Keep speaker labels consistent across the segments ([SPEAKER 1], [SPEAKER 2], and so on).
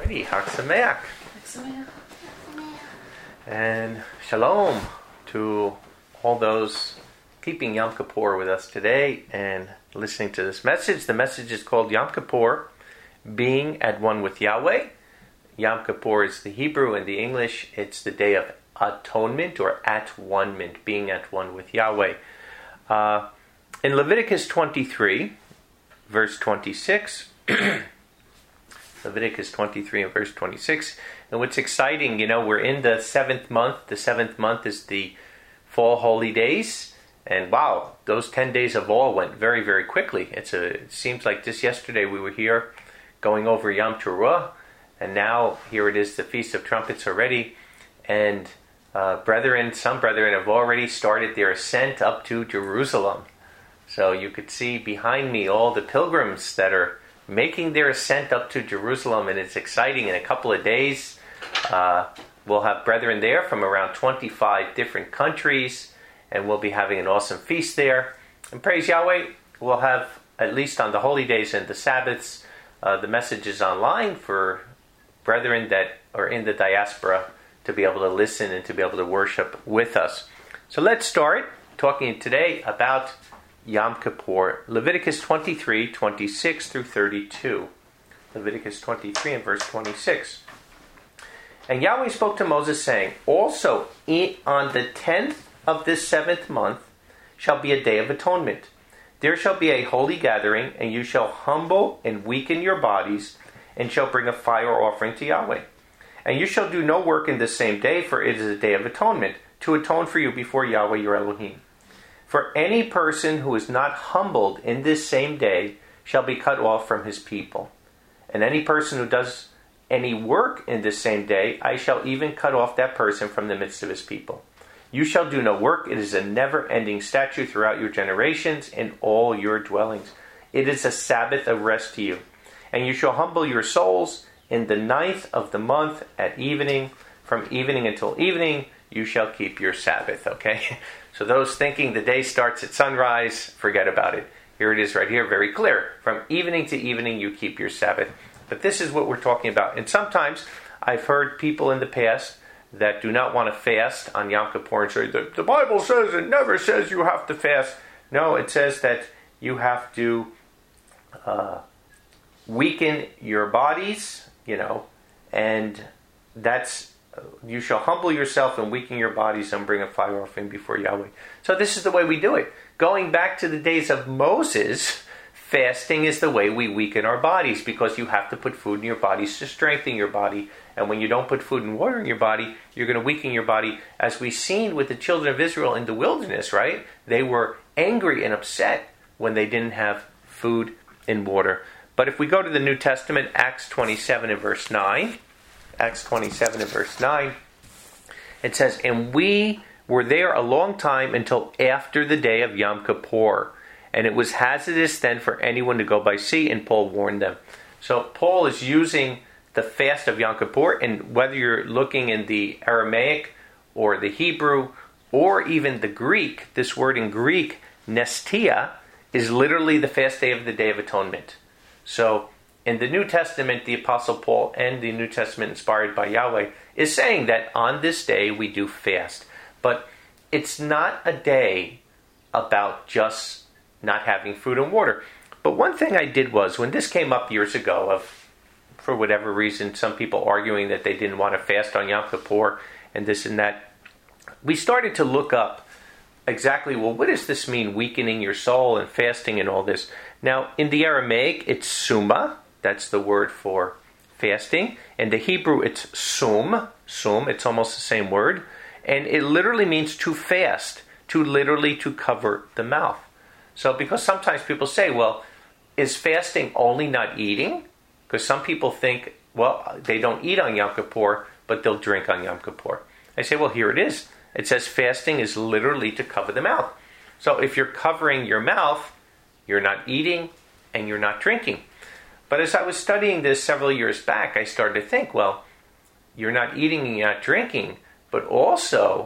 [SPEAKER 1] Alrighty, Chag Sameach. And Shalom to all those keeping Yom Kippur with us today and listening to this message. The message is called Yom Kippur, Being at One with Yahweh. Yom Kippur is the Hebrew, and the English it's the Day of Atonement or At-One-ment, being at one with Yahweh. In Leviticus 23, verse 26, Leviticus 23 and verse 26. And what's exciting, we're in the seventh month. The seventh month is the fall holy days. And wow, those 10 days of awe went very, very quickly. It seems like just yesterday we were here going over Yom Teruah. And now here it is, the Feast of Trumpets already. And some brethren have already started their ascent up to Jerusalem. So you could see behind me all the pilgrims that are making their ascent up to Jerusalem, and it's exciting. In a couple of days, we'll have brethren there from around 25 different countries, and we'll be having an awesome feast there. And praise Yahweh, we'll have, at least on the holy days and the Sabbaths, the messages online for brethren that are in the diaspora to be able to listen and to be able to worship with us. So let's start talking today about Yom Kippur. Leviticus 23, 26 through 32. Leviticus 23 and verse 26. And Yahweh spoke to Moses, saying, Also on the 10th of this 7th month shall be a day of atonement. There shall be a holy gathering, and you shall humble and weaken your bodies, and shall bring a fire offering to Yahweh. And you shall do no work in this same day, for it is a day of atonement, to atone for you before Yahweh your Elohim. For any person who is not humbled in this same day shall be cut off from his people. And any person who does any work in this same day, I shall even cut off that person from the midst of his people. You shall do no work. It is a never-ending statute throughout your generations in all your dwellings. It is a Sabbath of rest to you. And you shall humble your souls in the 9th of the month at evening. From evening until evening, you shall keep your Sabbath, okay? So those thinking the day starts at sunrise, forget about it. Here it is right here, very clear. From evening to evening, you keep your Sabbath. But this is what we're talking about. And sometimes I've heard people in the past that do not want to fast on Yom Kippur and say, the Bible says it never says you have to fast. No, it says that you have to weaken your bodies, and that's you shall humble yourself and weaken your bodies and bring a fire offering before Yahweh. So this is the way we do it. Going back to the days of Moses, fasting is the way we weaken our bodies, because you have to put food in your bodies to strengthen your body. And when you don't put food and water in your body, you're going to weaken your body. As we've seen with the children of Israel in the wilderness, right? They were angry and upset when they didn't have food and water. But if we go to the New Testament, Acts 27 and verse 9, Acts 27 and verse 9, it says, And we were there a long time until after the day of Yom Kippur. And it was hazardous then for anyone to go by sea, and Paul warned them. So Paul is using the fast of Yom Kippur, and whether you're looking in the Aramaic or the Hebrew or even the Greek, this word in Greek, nestia, is literally the fast day of the Day of Atonement. So in the New Testament, the Apostle Paul, and the New Testament inspired by Yahweh, is saying that on this day we do fast. But it's not a day about just not having food and water. But one thing I did was, when this came up years ago, for whatever reason, some people arguing that they didn't want to fast on Yom Kippur and this and that, we started to look up exactly, what does this mean, weakening your soul and fasting and all this? Now, in the Aramaic, it's suma. That's the word for fasting. In the Hebrew, it's sum. Sum, it's almost the same word. And it literally means to fast, to cover the mouth. So, because sometimes people say, well, is fasting only not eating? Because some people think, well, they don't eat on Yom Kippur, but they'll drink on Yom Kippur. I say, well, here it is. It says fasting is literally to cover the mouth. So if you're covering your mouth, you're not eating and you're not drinking. But as I was studying this several years back, I started to think, well, you're not eating and you're not drinking, but also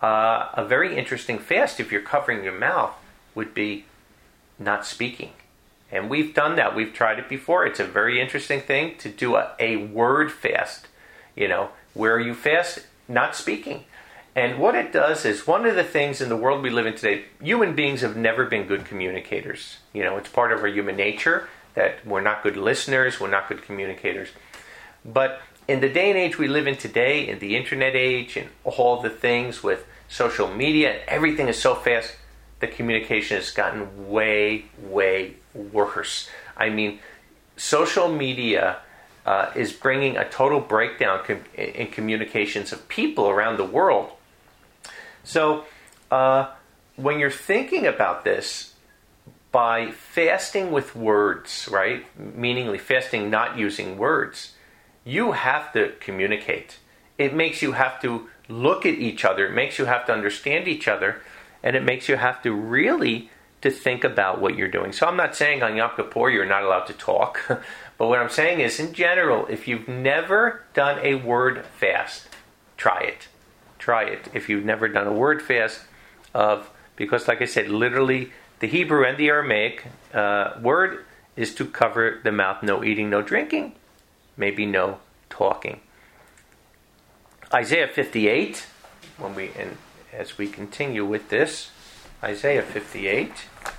[SPEAKER 1] a very interesting fast, if you're covering your mouth, would be not speaking. And we've done that. We've tried it before. It's a very interesting thing to do a word fast, where you fast not speaking. And what it does is, one of the things in the world we live in today, human beings have never been good communicators. It's part of our human nature that we're not good listeners, we're not good communicators. But in the day and age we live in today, in the internet age, and all the things with social media, everything is so fast, the communication has gotten way, way worse. I mean, social media is bringing a total breakdown in communications of people around the world. So, when you're thinking about this, by fasting with words, right? Meaning fasting not using words, you have to communicate. It makes you have to look at each other. It makes you have to understand each other. And it makes you have to really to think about what you're doing. So I'm not saying on Yom Kippur you're not allowed to talk. But what I'm saying is, in general, if you've never done a word fast, try it. Try it. If you've never done a word fast because like I said, literally the Hebrew and the Aramaic word is to cover the mouth. No eating, no drinking, maybe no talking. Isaiah 58, as we continue with this, Isaiah 58,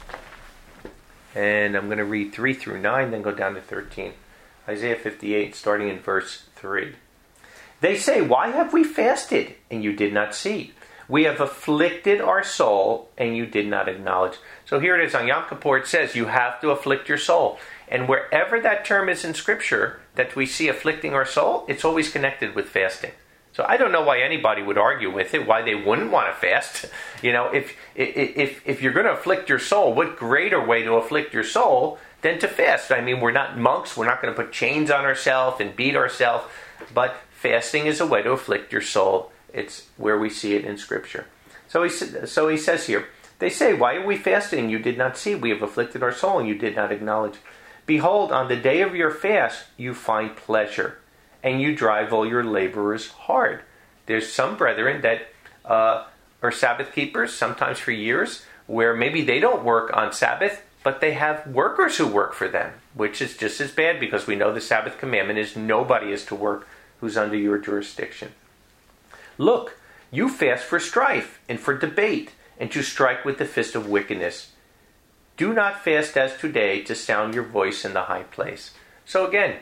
[SPEAKER 1] and I'm going to read 3 through 9, then go down to 13. Isaiah 58, starting in verse 3. They say, "Why have we fasted, and you did not see? We have afflicted our soul, and you did not acknowledge." So here it is on Yom Kippur, it says you have to afflict your soul. And wherever that term is in Scripture, that we see afflicting our soul, it's always connected with fasting. So I don't know why anybody would argue with it, why they wouldn't want to fast. If you're going to afflict your soul, what greater way to afflict your soul than to fast? I mean, we're not monks. We're not going to put chains on ourselves and beat ourselves. But fasting is a way to afflict your soul. It's where we see it in Scripture. So he says here, they say, "Why are we fasting? You did not see. We have afflicted our soul, and you did not acknowledge. Behold, on the day of your fast, you find pleasure, and you drive all your laborers hard." There's some brethren that are Sabbath keepers, sometimes for years, where maybe they don't work on Sabbath, but they have workers who work for them, which is just as bad, because we know the Sabbath commandment is nobody is to work who's under your jurisdiction. "Look, you fast for strife and for debate, and to strike with the fist of wickedness. Do not fast as today to sound your voice in the high place." So again,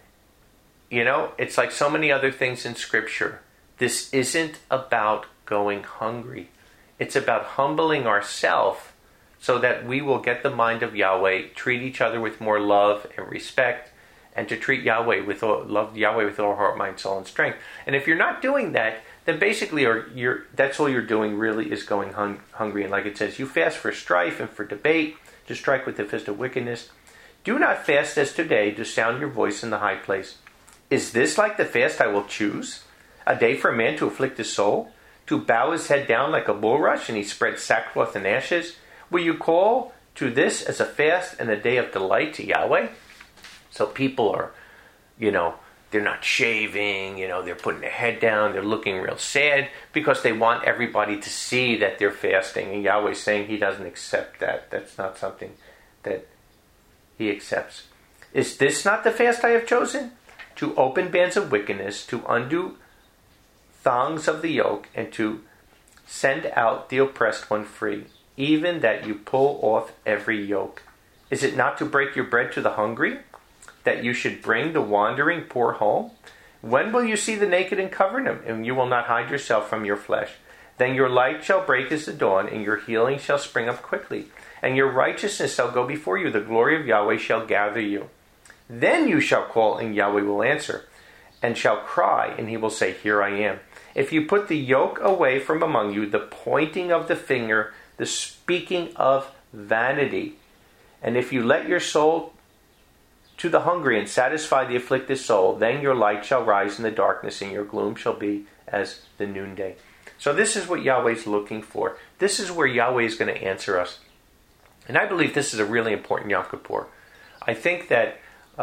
[SPEAKER 1] it's like so many other things in Scripture. This isn't about going hungry. It's about humbling ourselves so that we will get the mind of Yahweh, treat each other with more love and respect, and to treat love Yahweh with all heart, mind, soul, and strength. And if you're not doing that, then basically that's all you're doing really is going hungry. And like it says, you fast for strife and for debate, to strike with the fist of wickedness. Do not fast as today to sound your voice in the high place. Is this like the fast I will choose? A day for a man to afflict his soul? To bow his head down like a bulrush, and he spreads sackcloth and ashes? Will you call to this as a fast and a day of delight to Yahweh? So people are, they're not shaving, they're putting their head down, they're looking real sad because they want everybody to see that they're fasting. And Yahweh's saying he doesn't accept that. That's not something that he accepts. Is this not the fast I have chosen? To open bands of wickedness, to undo thongs of the yoke, and to send out the oppressed one free, even that you pull off every yoke. Is it not to break your bread to the hungry, that you should bring the wandering poor home? When will you see the naked and cover them, and you will not hide yourself from your flesh? Then your light shall break as the dawn, and your healing shall spring up quickly, and your righteousness shall go before you. The glory of Yahweh shall gather you. Then you shall call, and Yahweh will answer, and shall cry, and he will say, Here I am. If you put the yoke away from among you, the pointing of the finger, the speaking of vanity, and if you let your soul to the hungry and satisfy the afflicted soul, then your light shall rise in the darkness, and your gloom shall be as the noonday. So this is what Yahweh's looking for. This is where Yahweh is going to answer us. And I believe this is a really important Yom Kippur. I think that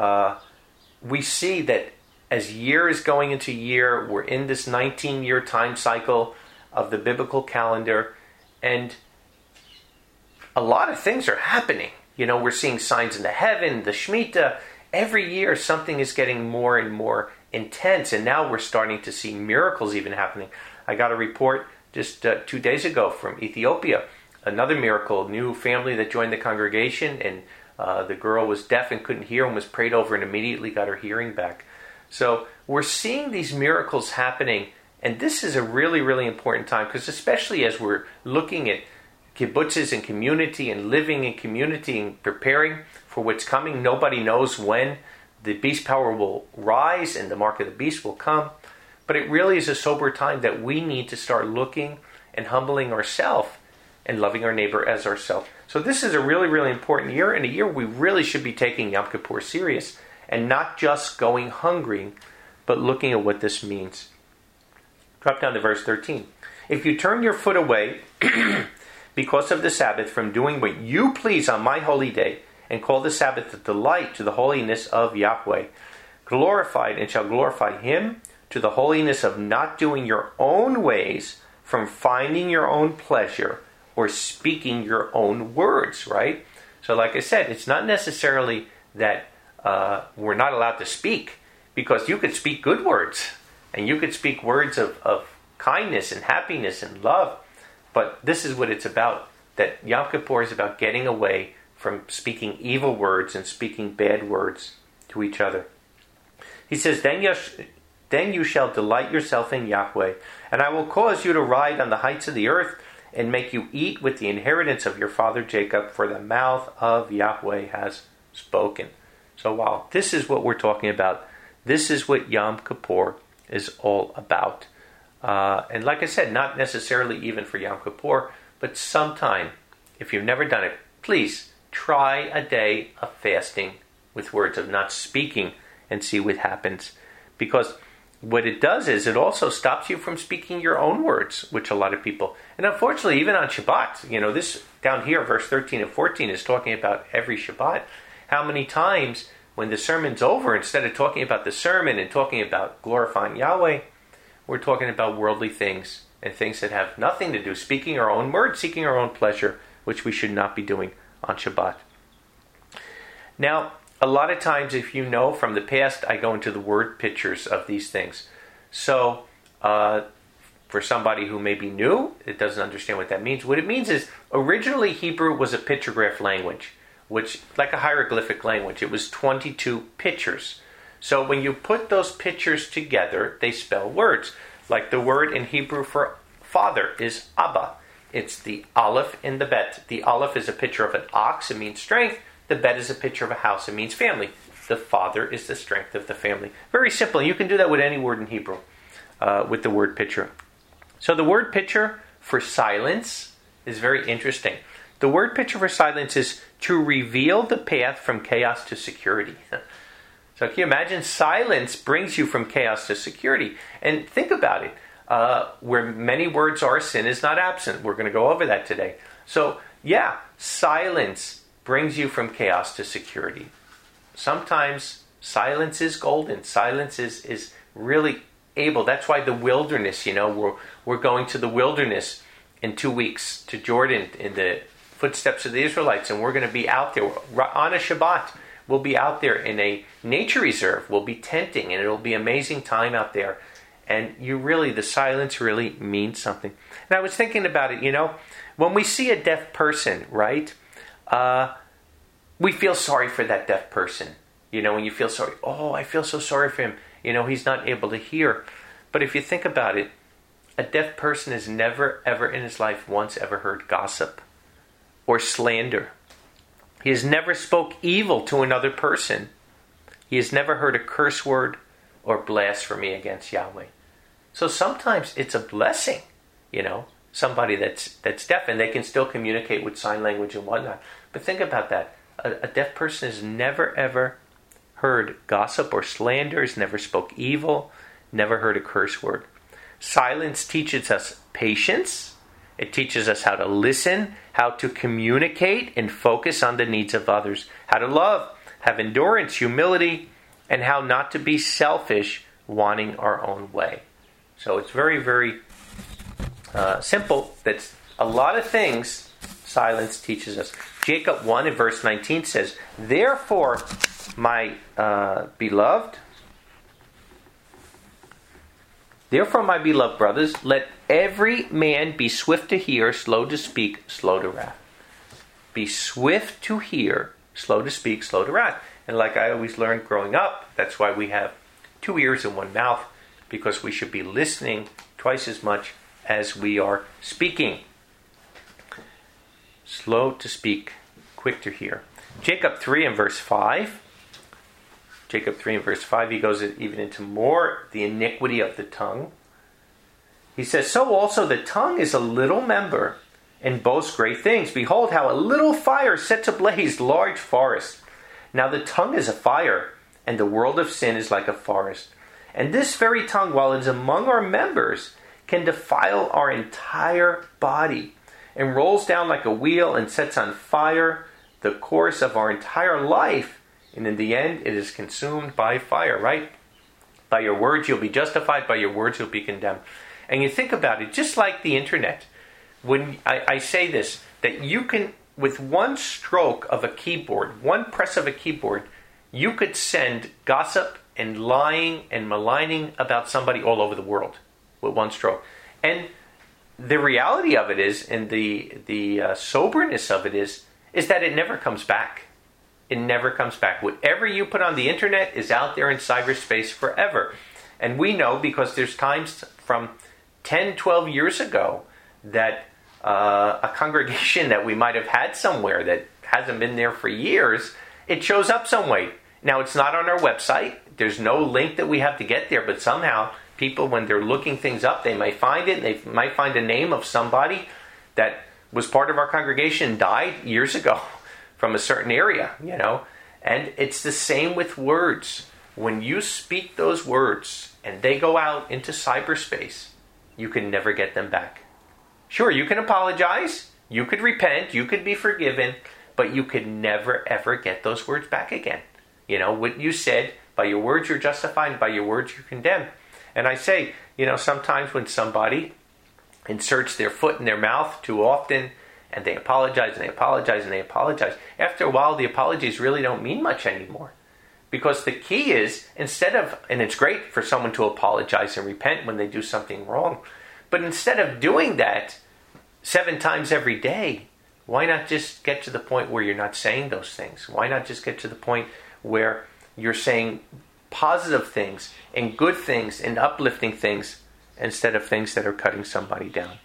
[SPEAKER 1] we see that as year is going into year, we're in this 19-year time cycle of the biblical calendar, and a lot of things are happening. We're seeing signs in the heaven, the Shemitah. Every year something is getting more and more intense, and now we're starting to see miracles even happening. I got a report just 2 days ago from Ethiopia. Another miracle, new family that joined the congregation, and the girl was deaf and couldn't hear and was prayed over and immediately got her hearing back. So we're seeing these miracles happening, and this is a really, really important time, because especially as we're looking at kibbutzes and community and living in community and preparing for what's coming, nobody knows when the beast power will rise and the mark of the beast will come. But it really is a sober time that we need to start looking and humbling ourselves and loving our neighbor as ourselves. So this is a really, really important year, and a year we really should be taking Yom Kippur serious and not just going hungry, but looking at what this means. Drop down to verse 13. If you turn your foot away because of the Sabbath from doing what you please on my holy day, and call the Sabbath a delight to the holiness of Yahweh, glorified and shall glorify him, to the holiness of not doing your own ways, from finding your own pleasure or speaking your own words, right? So like I said, it's not necessarily that we're not allowed to speak, because you could speak good words, and you could speak words of kindness and happiness and love, but this is what it's about, that Yom Kippur is about getting away from speaking evil words and speaking bad words to each other. He says, Then you shall delight yourself in Yahweh, and I will cause you to ride on the heights of the earth, and make you eat with the inheritance of your father Jacob, for the mouth of Yahweh has spoken. So wow, this is what we're talking about. This is what Yom Kippur is all about. And like I said, not necessarily even for Yom Kippur, but sometime, if you've never done it, please try a day of fasting with words, of not speaking, and see what happens. Because what it does is it also stops you from speaking your own words, which a lot of people, and unfortunately even on Shabbat, this down here, verse 13 and 14 is talking about every Shabbat. How many times when the sermon's over, instead of talking about the sermon and talking about glorifying Yahweh, we're talking about worldly things and things that have nothing to do, speaking our own words, seeking our own pleasure, which we should not be doing on Shabbat. Now, a lot of times, if you know from the past, I go into the word pictures of these things. So, for somebody who may be new, it doesn't understand what that means. What it means is, originally Hebrew was a pictograph language, which, like a hieroglyphic language, it was 22 pictures. So when you put those pictures together, they spell words. Like the word in Hebrew for father is Abba. It's the Aleph in the Bet. The Aleph is a picture of an ox, it means strength. The Bet is a picture of a house, it means family. The father is the strength of the family. Very simple. You can do that with any word in Hebrew, with the word picture. So the word picture for silence is very interesting. The word picture for silence is to reveal the path from chaos to security. So can you imagine? Silence brings you from chaos to security. And think about it. Where many words are, sin is not absent. We're going to go over that today. So, yeah, silence brings you from chaos to security. Sometimes silence is golden. Silence is really able. That's why the wilderness, we're going to the wilderness in 2 weeks, to Jordan, in the footsteps of the Israelites, and we're going to be out there on a Shabbat. We'll be out there in a nature reserve. We'll be tenting, and it'll be an amazing time out there. And the silence really means something. And I was thinking about it, when we see a deaf person, right, we feel sorry for that deaf person. When you feel sorry, I feel so sorry for him. He's not able to hear. But if you think about it, a deaf person has never, ever in his life once ever heard gossip or slander. He has never spoke evil to another person. He has never heard a curse word or blasphemy against Yahweh. So sometimes it's a blessing, somebody that's deaf, and they can still communicate with sign language and whatnot. But think about that. A deaf person has never ever heard gossip or slander, has never spoke evil, never heard a curse word. Silence teaches us patience. It teaches us how to listen, how to communicate and focus on the needs of others, how to love, have endurance, humility, and how not to be selfish, wanting our own way. So it's very, very simple. That's a lot of things silence teaches us. Jacob 1 and verse 19 says, Therefore, my beloved brothers, let every man be swift to hear, slow to speak, slow to wrath. Be swift to hear, slow to speak, slow to wrath. And like I always learned growing up, that's why we have 2 ears and 1 mouth, because we should be listening twice as much as we are speaking. Slow to speak, quick to hear. Jacob 3 and verse 5. Jacob 3 and verse 5, he goes even into more the iniquity of the tongue. He says, So also the tongue is a little member, and boasts great things. Behold, how a little fire sets ablaze large forests. Now the tongue is a fire, and the world of sin is like a forest. And this very tongue, while it is among our members, can defile our entire body, and rolls down like a wheel and sets on fire the course of our entire life. And in the end, it is consumed by fire, right? By your words, you'll be justified. By your words, you'll be condemned. And you think about it, just like the internet. When I say this, that you can, with one stroke of a keyboard, one press of a keyboard, you could send gossip and lying and maligning about somebody all over the world with one stroke. And the reality of it is, and the soberness of it is that it never comes back. It never comes back. Whatever you put on the internet is out there in cyberspace forever. And we know, because there's times from 10, 12 years ago that a congregation that we might have had somewhere that hasn't been there for years, it shows up some way. Now, it's not on our website. There's no link that we have to get there, but somehow people, when they're looking things up, they may find it. They might find a name of somebody that was part of our congregation, died years ago from a certain area, And it's the same with words. When you speak those words and they go out into cyberspace, you can never get them back. Sure, you can apologize, you could repent, you could be forgiven, but you could never, ever get those words back again. What you said, by your words you're justified, and by your words you're condemned. And I say, sometimes when somebody inserts their foot in their mouth too often, and they apologize, and they apologize, and they apologize, after a while the apologies really don't mean much anymore. Because the key is, instead of, and it's great for someone to apologize and repent when they do something wrong, but instead of doing that 7 times every day, why not just get to the point where you're not saying those things? Why not just get to the point where you're saying positive things and good things and uplifting things instead of things that are cutting somebody down?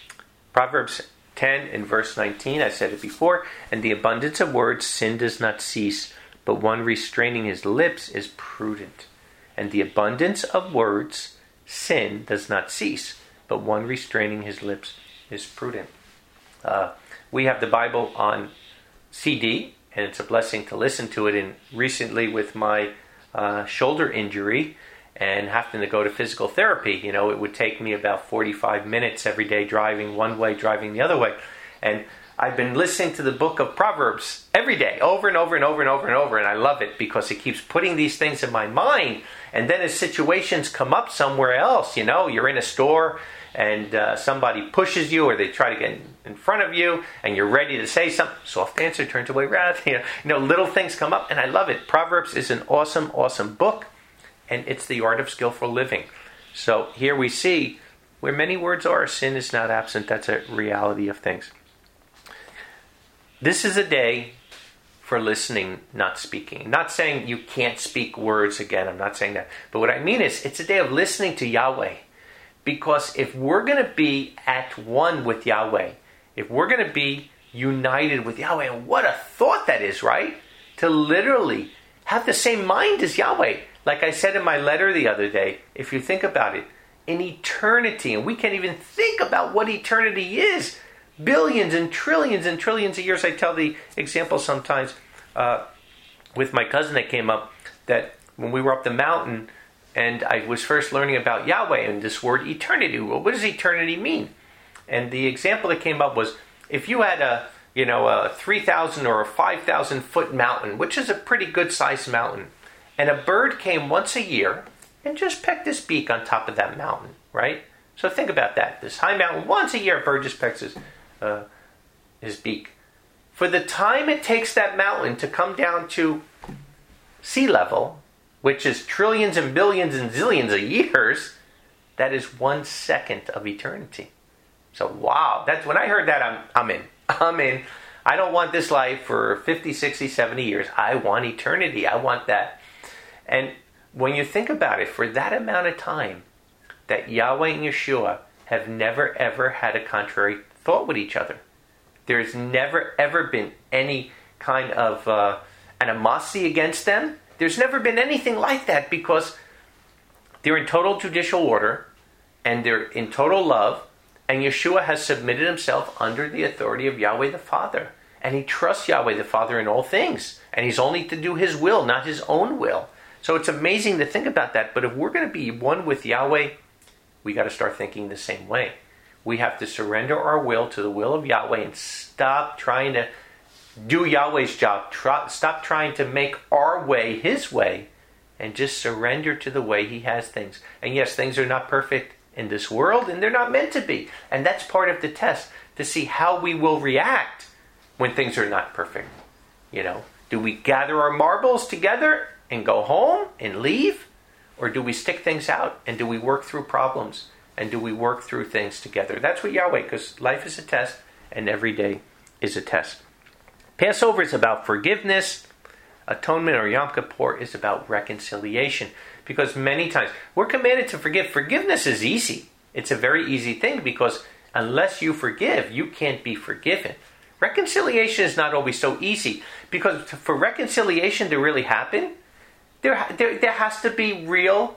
[SPEAKER 1] Proverbs 10 and verse 19, I said it before, and the abundance of words sin does not cease, but one restraining his lips is prudent. And the abundance of words sin does not cease, but one restraining his lips is prudent. We have the Bible on CD, and it's a blessing to listen to it. And recently, with my shoulder injury and having to go to physical therapy, it would take me about 45 minutes every day driving one way, driving the other way. And I've been listening to the book of Proverbs every day, over and over and over and over and over, and I love it because it keeps putting these things in my mind. And then as situations come up somewhere else, you're in a store and somebody pushes you or they try to get in front of you and you're ready to say something, soft answer turns away wrath. Little things come up and I love it. Proverbs is an awesome, awesome book, and it's the art of skillful living. So here we see where many words are, sin is not absent. That's a reality of things. This is a day for listening, not speaking. I'm not saying you can't speak words again. I'm not saying that. But what I mean is it's a day of listening to Yahweh. Because if we're going to be at one with Yahweh, if we're going to be united with Yahweh, and what a thought that is, right? To literally have the same mind as Yahweh. Like I said in my letter the other day, if you think about it, in eternity, and we can't even think about what eternity is. Billions and trillions of years. I tell the example sometimes with my cousin that came up, that when we were up the mountain, and I was first learning about Yahweh and this word eternity. Well, what does eternity mean? And the example that came up was, if you had a 3,000 or a 5,000 foot mountain, which is a pretty good sized mountain, and a bird came once a year and just pecked his beak on top of that mountain, right? So think about that. This high mountain, once a year, a bird just pecks his beak. for the time it takes that mountain to come down to sea level, which is trillions and billions and zillions of years, that is 1 second of eternity. So wow, that's when I heard that, I'm in. I'm in. I don't want this life for 50, 60, 70 years. I want eternity. I want that. And when you think about it, for that amount of time, that Yahweh and Yeshua have never ever had a contrary thought with each other. There's never ever been any kind of animosity against them. There's never been anything like that because they're in total judicial order and they're in total love, and Yeshua has submitted himself under the authority of Yahweh the Father. And he trusts Yahweh the Father in all things. And he's only to do his will, not his own will. So it's amazing to think about that. But if we're going to be one with Yahweh, we got to start thinking the same way. We have to surrender our will to the will of Yahweh and stop trying to do Yahweh's job. Stop trying to make our way his way and just surrender to the way he has things. And yes, things are not perfect in this world, and they're not meant to be. And that's part of the test, to see how we will react when things are not perfect. You know, do we gather our marbles together and go home and leave? Or do we stick things out, and do we work through problems, and do we work through things together? That's what Yahweh, because life is a test and every day is a test. Passover is about forgiveness. Atonement, or Yom Kippur, is about reconciliation. Because many times we're commanded to forgive. Forgiveness is easy. It's a very easy thing, because unless you forgive, you can't be forgiven. Reconciliation is not always so easy, because for reconciliation to really happen, there has to be real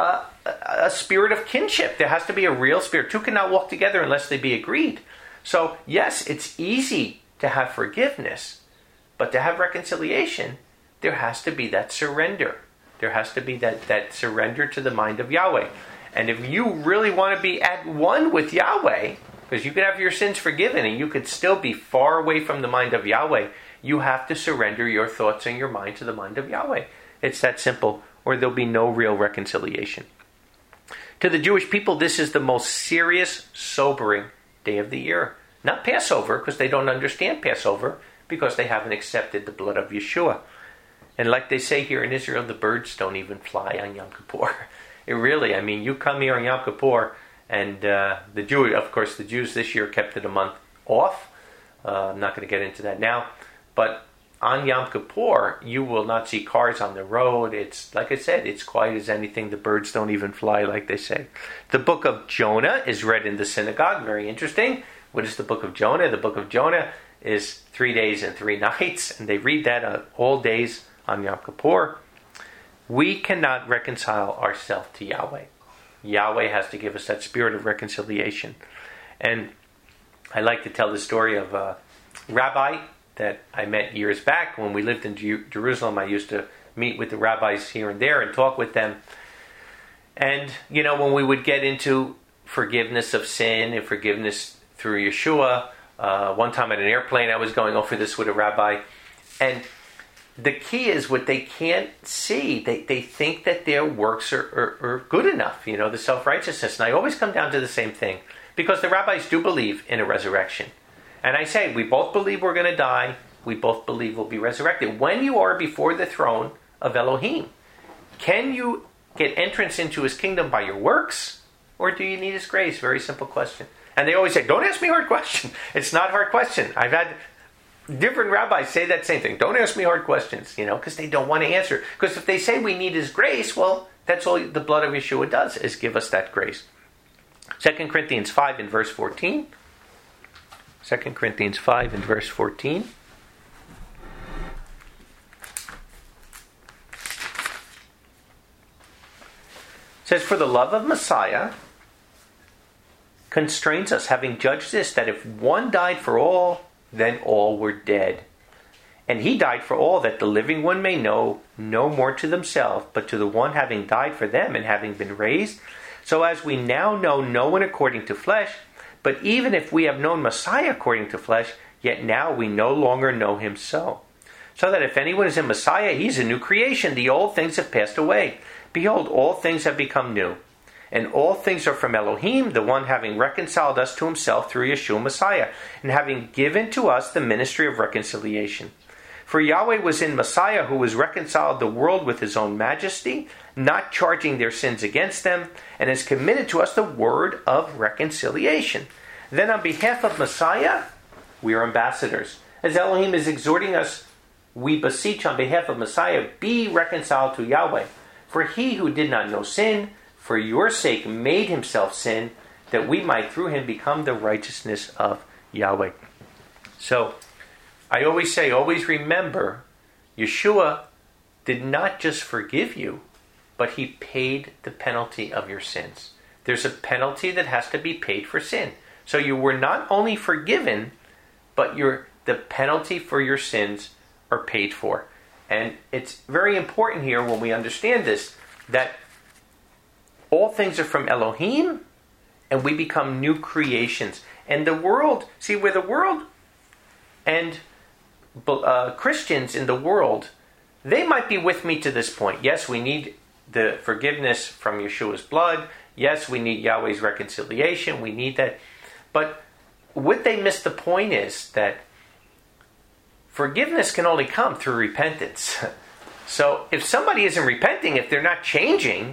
[SPEAKER 1] a spirit of kinship. There has to be a real spirit. Two cannot walk together unless they be agreed. So yes, it's easy to have forgiveness, but to have reconciliation, there has to be that surrender. There has to be that surrender to the mind of Yahweh. And if you really want to be at one with Yahweh, because you could have your sins forgiven and you could still be far away from the mind of Yahweh, you have to surrender your thoughts and your mind to the mind of Yahweh. It's that simple, or there'll be no real reconciliation. To the Jewish people, this is the most serious, sobering day of the year. Not Passover, because they don't understand Passover, because they haven't accepted the blood of Yeshua. And like they say here in Israel, the birds don't even fly on Yom Kippur. It really, I mean, you come here on Yom Kippur, and the Jews this year kept it a month off. I'm not going to get into that now. But on Yom Kippur, you will not see cars on the road. It's, like I said, it's quiet as anything. The birds don't even fly, like they say. The book of Jonah is read in the synagogue. Very interesting. What is the book of Jonah? The book of Jonah is 3 days and 3 nights, and they read that all days on Yom Kippur. We cannot reconcile ourselves to Yahweh. Yahweh has to give us that spirit of reconciliation. And I like to tell the story of a rabbi that I met years back. When we lived in Jerusalem, I used to meet with the rabbis here and there and talk with them. And, you know, when we would get into forgiveness of sin and forgiveness through Yeshua, one time at an airplane, I was going over this with a rabbi. And the key is what they can't see. They think that their works are good enough, you know, the self-righteousness. And I always come down to the same thing, because the rabbis do believe in a resurrection. And I say, we both believe we're going to die. We both believe we'll be resurrected. When you are before the throne of Elohim, can you get entrance into his kingdom by your works, or do you need his grace? Very simple question. And they always say, don't ask me a hard question. It's not a hard question. I've had different rabbis say that same thing. Don't ask me hard questions, you know, because they don't want to answer. Because if they say we need his grace, well, that's all the blood of Yeshua does, is give us that grace. 2 Corinthians 5 and verse 14. 2 Corinthians 5 and verse 14. It says, for the love of Messiah constrains us, having judged this, that if one died for all, then all were dead. And he died for all, that the living one may know no more to themselves, but to the one having died for them and having been raised. So as we now know no one according to flesh, but even if we have known Messiah according to flesh, yet now we no longer know him so. So that if anyone is in Messiah, he is a new creation. The old things have passed away. Behold, all things have become new. And all things are from Elohim, the one having reconciled us to himself through Yeshua Messiah, and having given to us the ministry of reconciliation. For Yahweh was in Messiah, who was reconciled the world with his own majesty, not charging their sins against them, and has committed to us the word of reconciliation. Then on behalf of Messiah, we are ambassadors. As Elohim is exhorting us, we beseech on behalf of Messiah, be reconciled to Yahweh. For he who did not know sin, for your sake made himself sin, that we might through him become the righteousness of Yahweh. So, I always say, always remember, Yeshua did not just forgive you, but he paid the penalty of your sins. There's a penalty that has to be paid for sin. So you were not only forgiven, but the penalty for your sins are paid for. And it's very important here when we understand this, that all things are from Elohim, and we become new creations. And the world, see, where the world and Christians in the world, they might be with me to this point. Yes, we need the forgiveness from Yeshua's blood. Yes, we need Yahweh's reconciliation. We need that. But what they miss the point is that forgiveness can only come through repentance. So if somebody isn't repenting, if they're not changing,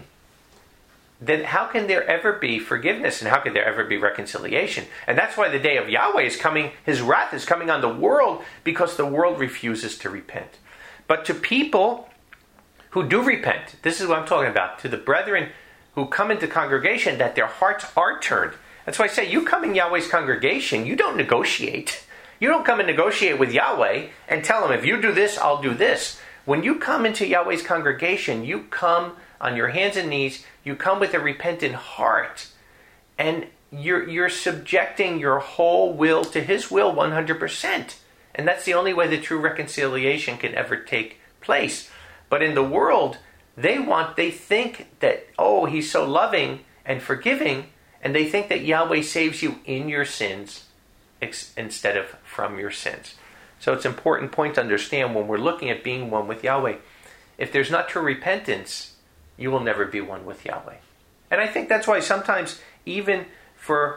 [SPEAKER 1] then how can there ever be forgiveness and how can there ever be reconciliation? And that's why the day of Yahweh is coming. His wrath is coming on the world because the world refuses to repent. But to people who do repent, this is what I'm talking about, to the brethren who come into congregation, that their hearts are turned. That's why I say, you come in Yahweh's congregation, you don't negotiate. You don't come and negotiate with Yahweh and tell him, if you do this, I'll do this. When you come into Yahweh's congregation, you come on your hands and knees, you come with a repentant heart, and you're subjecting your whole will to his will 100%. And that's the only way the true reconciliation can ever take place. But in the world, they think that, oh, he's so loving and forgiving, and they think that Yahweh saves you in your sins instead of from your sins. So it's an important point to understand when we're looking at being one with Yahweh. If there's not true repentance, you will never be one with Yahweh. And I think that's why sometimes, even for,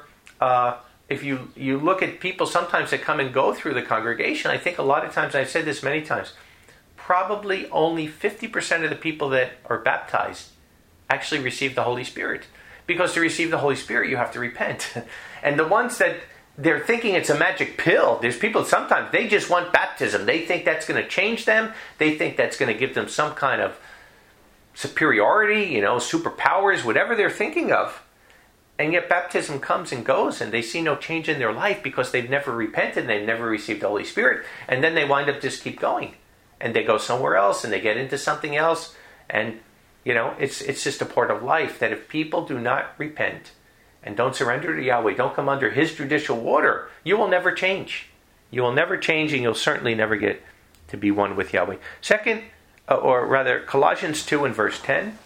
[SPEAKER 1] if you look at people sometimes that come and go through the congregation, I think a lot of times, I've said this many times, probably only 50% of the people that are baptized actually receive the Holy Spirit. Because to receive the Holy Spirit, you have to repent. And the ones that they're thinking it's a magic pill, there's people sometimes, they just want baptism. They think that's going to change them. They think that's going to give them some kind of superiority, superpowers, whatever they're thinking of. And yet baptism comes and goes and they see no change in their life because they've never repented and they've never received the Holy Spirit. And then they wind up just keep going. And they go somewhere else and they get into something else. And, it's just a part of life that if people do not repent and don't surrender to Yahweh, don't come under his judicial order, you will never change. You will never change and you'll certainly never get to be one with Yahweh. Second, Colossians 2 and verse 10.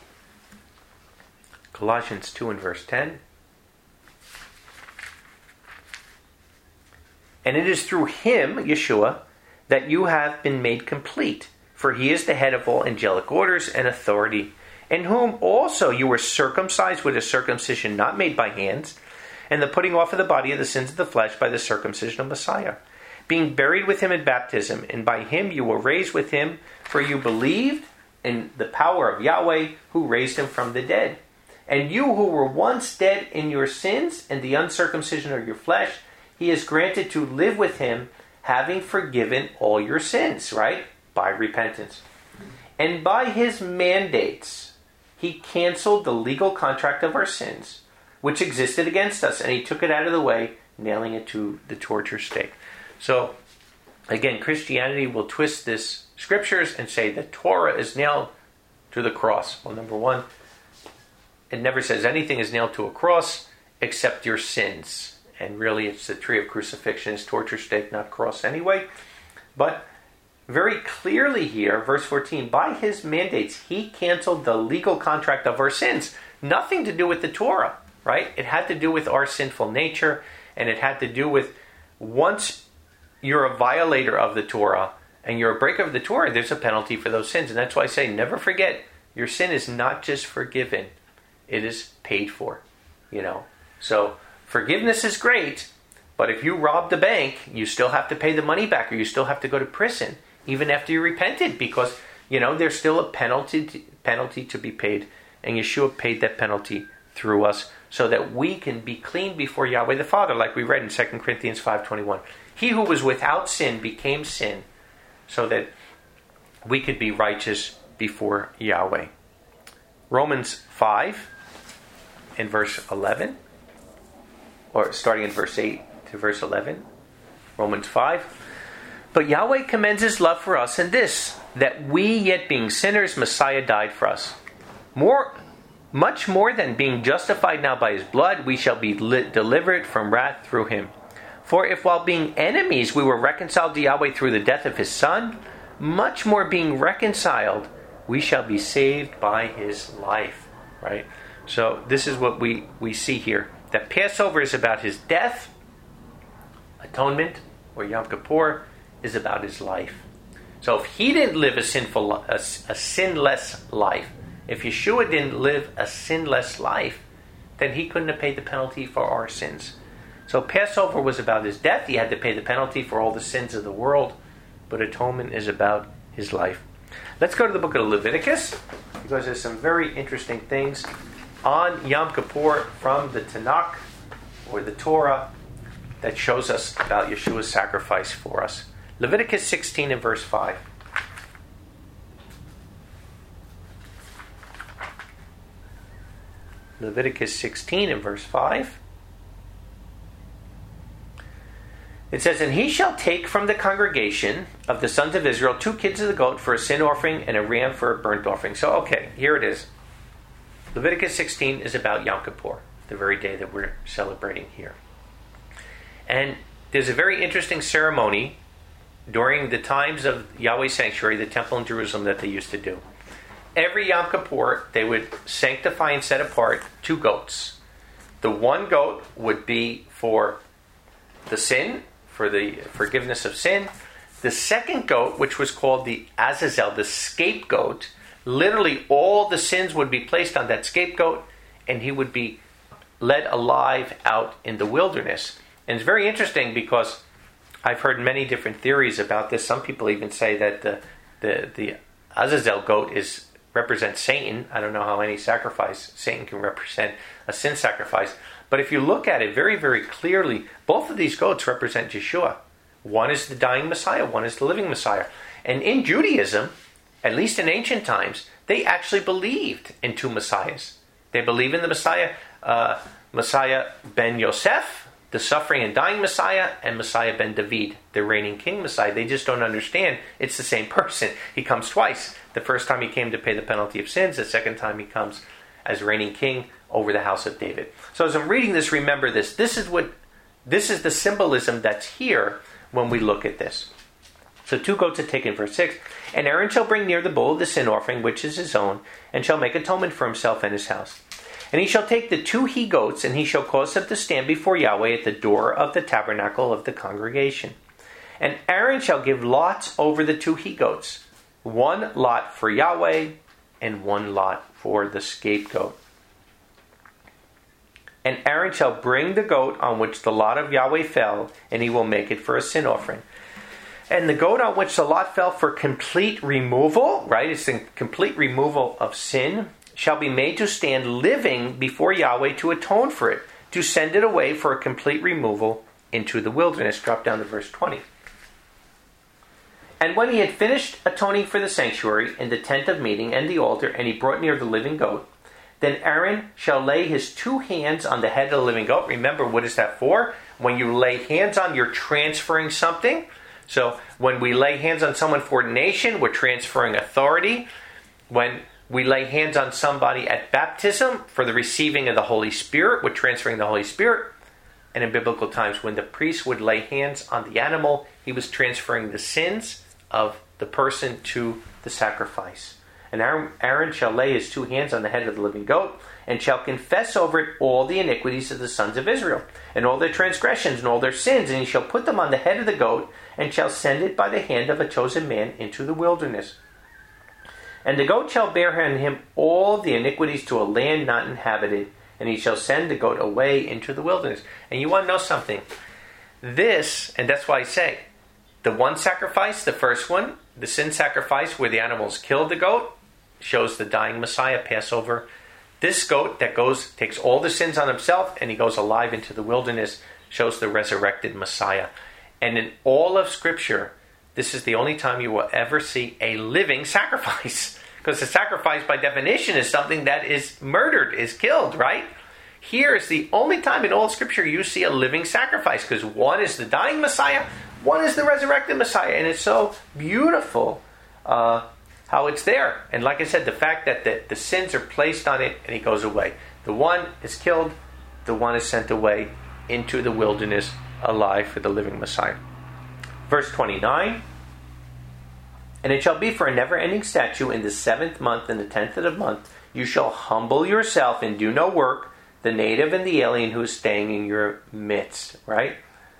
[SPEAKER 1] Colossians 2 and verse 10. And it is through him, Yeshua, that you have been made complete. For he is the head of all angelic orders and authority, in whom also you were circumcised with a circumcision not made by hands, and the putting off of the body of the sins of the flesh by the circumcision of Messiah, being buried with him in baptism, and by him you were raised with him, for you believed in the power of Yahweh, who raised him from the dead. And you who were once dead in your sins and the uncircumcision of your flesh, he has granted to live with him, having forgiven all your sins, right? By repentance. And by his mandates, he canceled the legal contract of our sins, which existed against us, and he took it out of the way, nailing it to the torture stake. So, again, Christianity will twist this scriptures and say the Torah is nailed to the cross. Well, number one, it never says anything is nailed to a cross except your sins. And really, it's the tree of crucifixion, is torture stake, not cross anyway. But very clearly here, verse 14, by his mandates, he canceled the legal contract of our sins. Nothing to do with the Torah, right? It had to do with our sinful nature, and it had to do with once you're a violator of the Torah and you're a breaker of the Torah, there's a penalty for those sins. And that's why I say, never forget, your sin is not just forgiven. it is paid for. So forgiveness is great, but if you robbed the bank, you still have to pay the money back, or you still have to go to prison even after you repented, because there's still a penalty to be paid, and Yeshua paid that penalty through us, so that we can be clean before Yahweh the Father, like we read in 2 Corinthians 5:21. He who was without sin became sin, so that we could be righteous before Yahweh. Romans 5 in verse 11, or starting in verse 8 to verse 11. Romans 5. But Yahweh commends his love for us in this, that we, yet being sinners, Messiah died for us. Much more than being justified now by his blood, we shall be delivered from wrath through him. For if while being enemies we were reconciled to Yahweh through the death of his Son, much more being reconciled, we shall be saved by his life. Right? So this is what we see here. That Passover is about his death. Atonement, or Yom Kippur, is about his life. So if he didn't live a sinless life, if Yeshua didn't live a sinless life, then he couldn't have paid the penalty for our sins. So Passover was about his death. He had to pay the penalty for all the sins of the world. But atonement is about his life. Let's go to the book of Leviticus, because there's some very interesting things on Yom Kippur from the Tanakh, or the Torah, that shows us about Yeshua's sacrifice for us. Leviticus 16 and verse 5. Leviticus 16 and verse 5. It says, And he shall take from the congregation of the sons of Israel 2 kids of the goat for a sin offering and a ram for a burnt offering. So, okay, here it is. Leviticus 16 is about Yom Kippur, the very day that we're celebrating here. And there's a very interesting ceremony during the times of Yahweh's sanctuary, the temple in Jerusalem, that they used to do. Every Yom Kippur, they would sanctify and set apart 2 goats. The one goat would be for the sin, for the forgiveness of sin. The second goat, which was called the Azazel, the scapegoat, literally all the sins would be placed on that scapegoat, and he would be led alive out in the wilderness. And it's very interesting, because I've heard many different theories about this. Some people even say that the Azazel goat represents Satan. I don't know how any sacrifice Satan can represent a sin sacrifice. But if you look at it very, very clearly, both of these goats represent Yeshua. One is the dying Messiah, one is the living Messiah. And in Judaism, at least in ancient times, they actually believed in 2 messiahs. They believe in the Messiah, Messiah ben Yosef, the suffering and dying Messiah, and Messiah ben David, the reigning king Messiah. They just don't understand it's the same person. He comes twice. The first time he came to pay the penalty of sins. The second time he comes as reigning king over the house of David. So as I'm reading this, remember this. This is the symbolism that's here when we look at this. So 2 goats are taken, verse 6. And Aaron shall bring near the bull of the sin offering, which is his own, and shall make atonement for himself and his house. And he shall take the 2 he-goats, and he shall cause them to stand before Yahweh at the door of the tabernacle of the congregation. And Aaron shall give lots over the 2 he-goats, 1 lot for Yahweh, and 1 lot for the scapegoat. And Aaron shall bring the goat on which the lot of Yahweh fell, and he will make it for a sin offering. And the goat on which the lot fell for complete removal, right? It's the complete removal of sin, shall be made to stand living before Yahweh to atone for it, to send it away for a complete removal into the wilderness. Drop down to verse 20. And when he had finished atoning for the sanctuary, and the tent of meeting, and the altar, and he brought near the living goat, then Aaron shall lay his 2 hands on the head of the living goat. Remember, what is that for? When you lay hands on, you're transferring something. So when we lay hands on someone for ordination, we're transferring authority. When we lay hands on somebody at baptism for the receiving of the Holy Spirit, we're transferring the Holy Spirit. And in biblical times, when the priest would lay hands on the animal, he was transferring the sins of the person to the sacrifice. And Aaron shall lay his 2 hands on the head of the living goat, and shall confess over it all the iniquities of the sons of Israel, and all their transgressions and all their sins, and he shall put them on the head of the goat, and shall send it by the hand of a chosen man into the wilderness. And the goat shall bear on him all the iniquities to a land not inhabited, and he shall send the goat away into the wilderness. And you want to know something? This, and that's why I say, the one sacrifice, the first one, the sin sacrifice where the animals killed the goat, shows the dying Messiah, Passover. This goat that takes all the sins on himself and he goes alive into the wilderness, shows the resurrected Messiah. And in all of Scripture, this is the only time you will ever see a living sacrifice. Because the sacrifice, by definition, is something that is murdered, is killed, right? Here is the only time in all Scripture you see a living sacrifice. Because one is the dying Messiah, one is the resurrected Messiah. And it's so beautiful how it's there. And like I said, the fact that the sins are placed on it and he goes away. The one is killed, the one is sent away into the wilderness alive for the living Messiah. Verse 29, and it shall be for a never-ending statute in the 7th month and the 10th of the month, you shall humble yourself and do no work, the native and the alien who is staying in your midst. Right?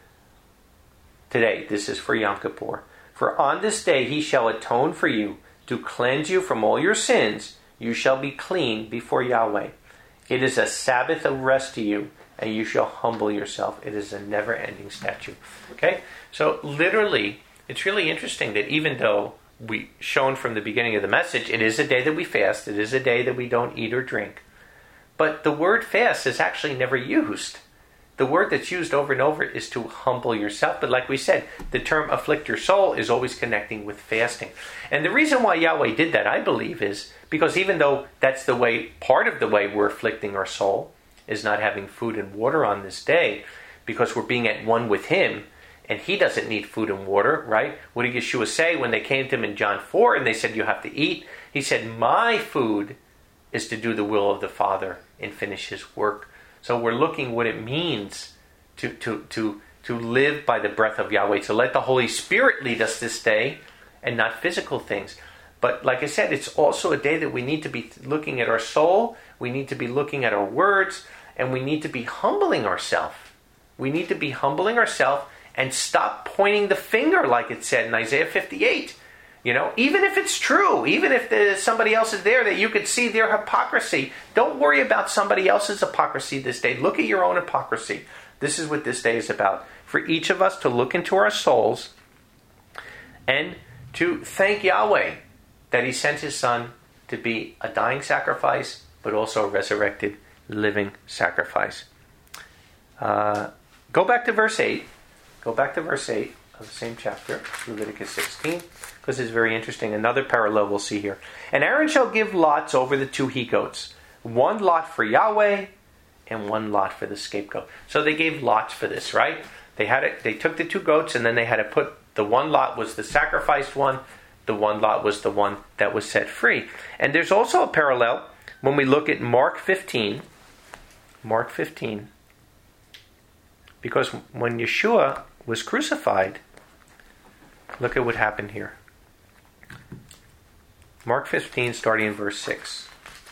[SPEAKER 1] Today, this is for Yom Kippur. For on this day he shall atone for you, to cleanse you from all your sins. You shall be clean before Yahweh. It is a Sabbath of rest to you, and you shall humble yourself. It is a never-ending statute. Okay? So literally, it's really interesting that even though we shown from the beginning of the message, it is a day that we fast, it is a day that we don't eat or drink. But the word fast is actually never used. The word that's used over and over is to humble yourself. But like we said, the term afflict your soul is always connecting with fasting. And the reason why Yahweh did that, I believe, is because even though that's the way, part of the way we're afflicting our soul, is not having food and water on this day, because we're being at one with Him, and He doesn't need food and water, right? What did Yeshua say when they came to Him in John 4 and they said, you have to eat? He said, my food is to do the will of the Father and finish His work. So we're looking what it means to live by the breath of Yahweh, to let the Holy Spirit lead us this day and not physical things. But like I said, it's also a day that we need to be looking at our soul, we need to be looking at our words, and we need to be humbling ourselves. We need to be humbling ourselves and stop pointing the finger like it said in Isaiah 58. You know, even if it's true, even if somebody else is there that you could see their hypocrisy, don't worry about somebody else's hypocrisy this day. Look at your own hypocrisy. This is what this day is about. For each of us to look into our souls and to thank Yahweh that He sent His Son to be a dying sacrifice, but also a resurrected, living sacrifice. Go back to verse 8. Go back to verse 8 of the same chapter, Leviticus 16, because it's very interesting. Another parallel we'll see here. And Aaron shall give lots over the 2 he-goats, 1 lot for Yahweh and 1 lot for the scapegoat. So they gave lots for this, right? They took the 2 goats and then they had to put the 1 lot was the sacrificed one, the 1 lot was the one that was set free. And there's also a parallel when we look at Mark 15. Mark 15. Because when Yeshua was crucified, look at what happened here. Mark 15, starting in verse 6.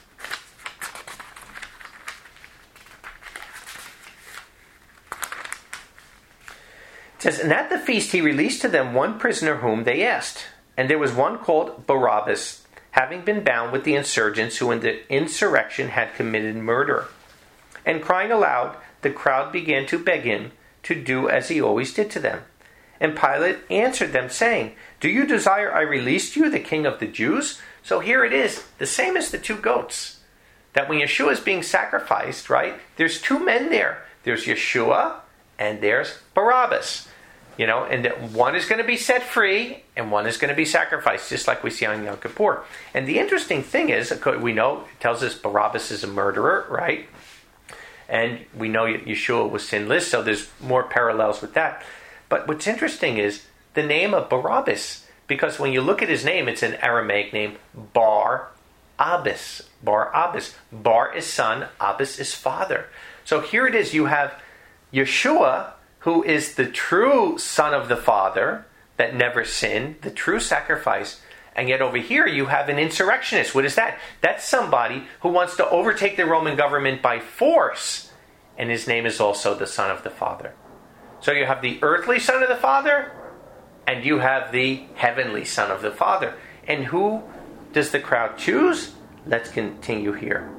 [SPEAKER 1] It says, and at the feast he released to them 1 prisoner whom they asked. And there was one called Barabbas, having been bound with the insurgents who in the insurrection had committed murder. And crying aloud, the crowd began to beg him to do as he always did to them. And Pilate answered them, saying, do you desire I release to you the king of the Jews? So here it is, the same as the 2 goats. That when Yeshua is being sacrificed, right, there's 2 men there. There's Yeshua and there's Barabbas. You know, and that one is going to be set free and one is going to be sacrificed, just like we see on Yom Kippur. And the interesting thing is, we know, it tells us Barabbas is a murderer, right? And we know Yeshua was sinless, so there's more parallels with that. But what's interesting is the name of Barabbas, because when you look at his name, it's an Aramaic name, Bar-Abbas. Bar-Abbas. Bar is son, Abbas is father. So here it is, you have Yeshua, who is the true son of the Father, that never sinned, the true sacrifice. And yet over here you have an insurrectionist. What is that? That's somebody who wants to overtake the Roman government by force. And his name is also the Son of the Father. So you have the earthly Son of the Father, and you have the heavenly Son of the Father. And who does the crowd choose? Let's continue here.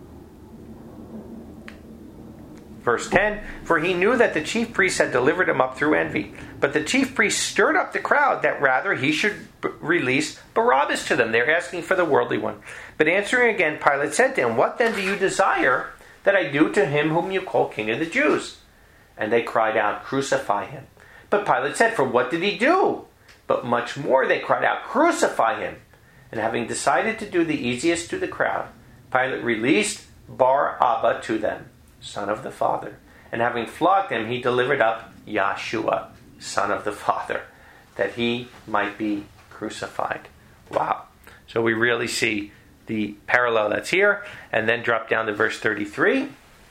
[SPEAKER 1] Verse 10, for he knew that the chief priests had delivered him up through envy. But the chief priests stirred up the crowd that rather he should release Barabbas to them. They're asking for the worldly one. But answering again, Pilate said to him, what then do you desire that I do to him whom you call King of the Jews? And they cried out, crucify him. But Pilate said, for what did he do? But much more they cried out, crucify him. And having decided to do the easiest to the crowd, Pilate released Bar-Abba to them, son of the Father. And having flogged him, he delivered up Yeshua, son of the Father, that he might be crucified. Wow. So we really see the parallel that's here. And then drop down to verse 33.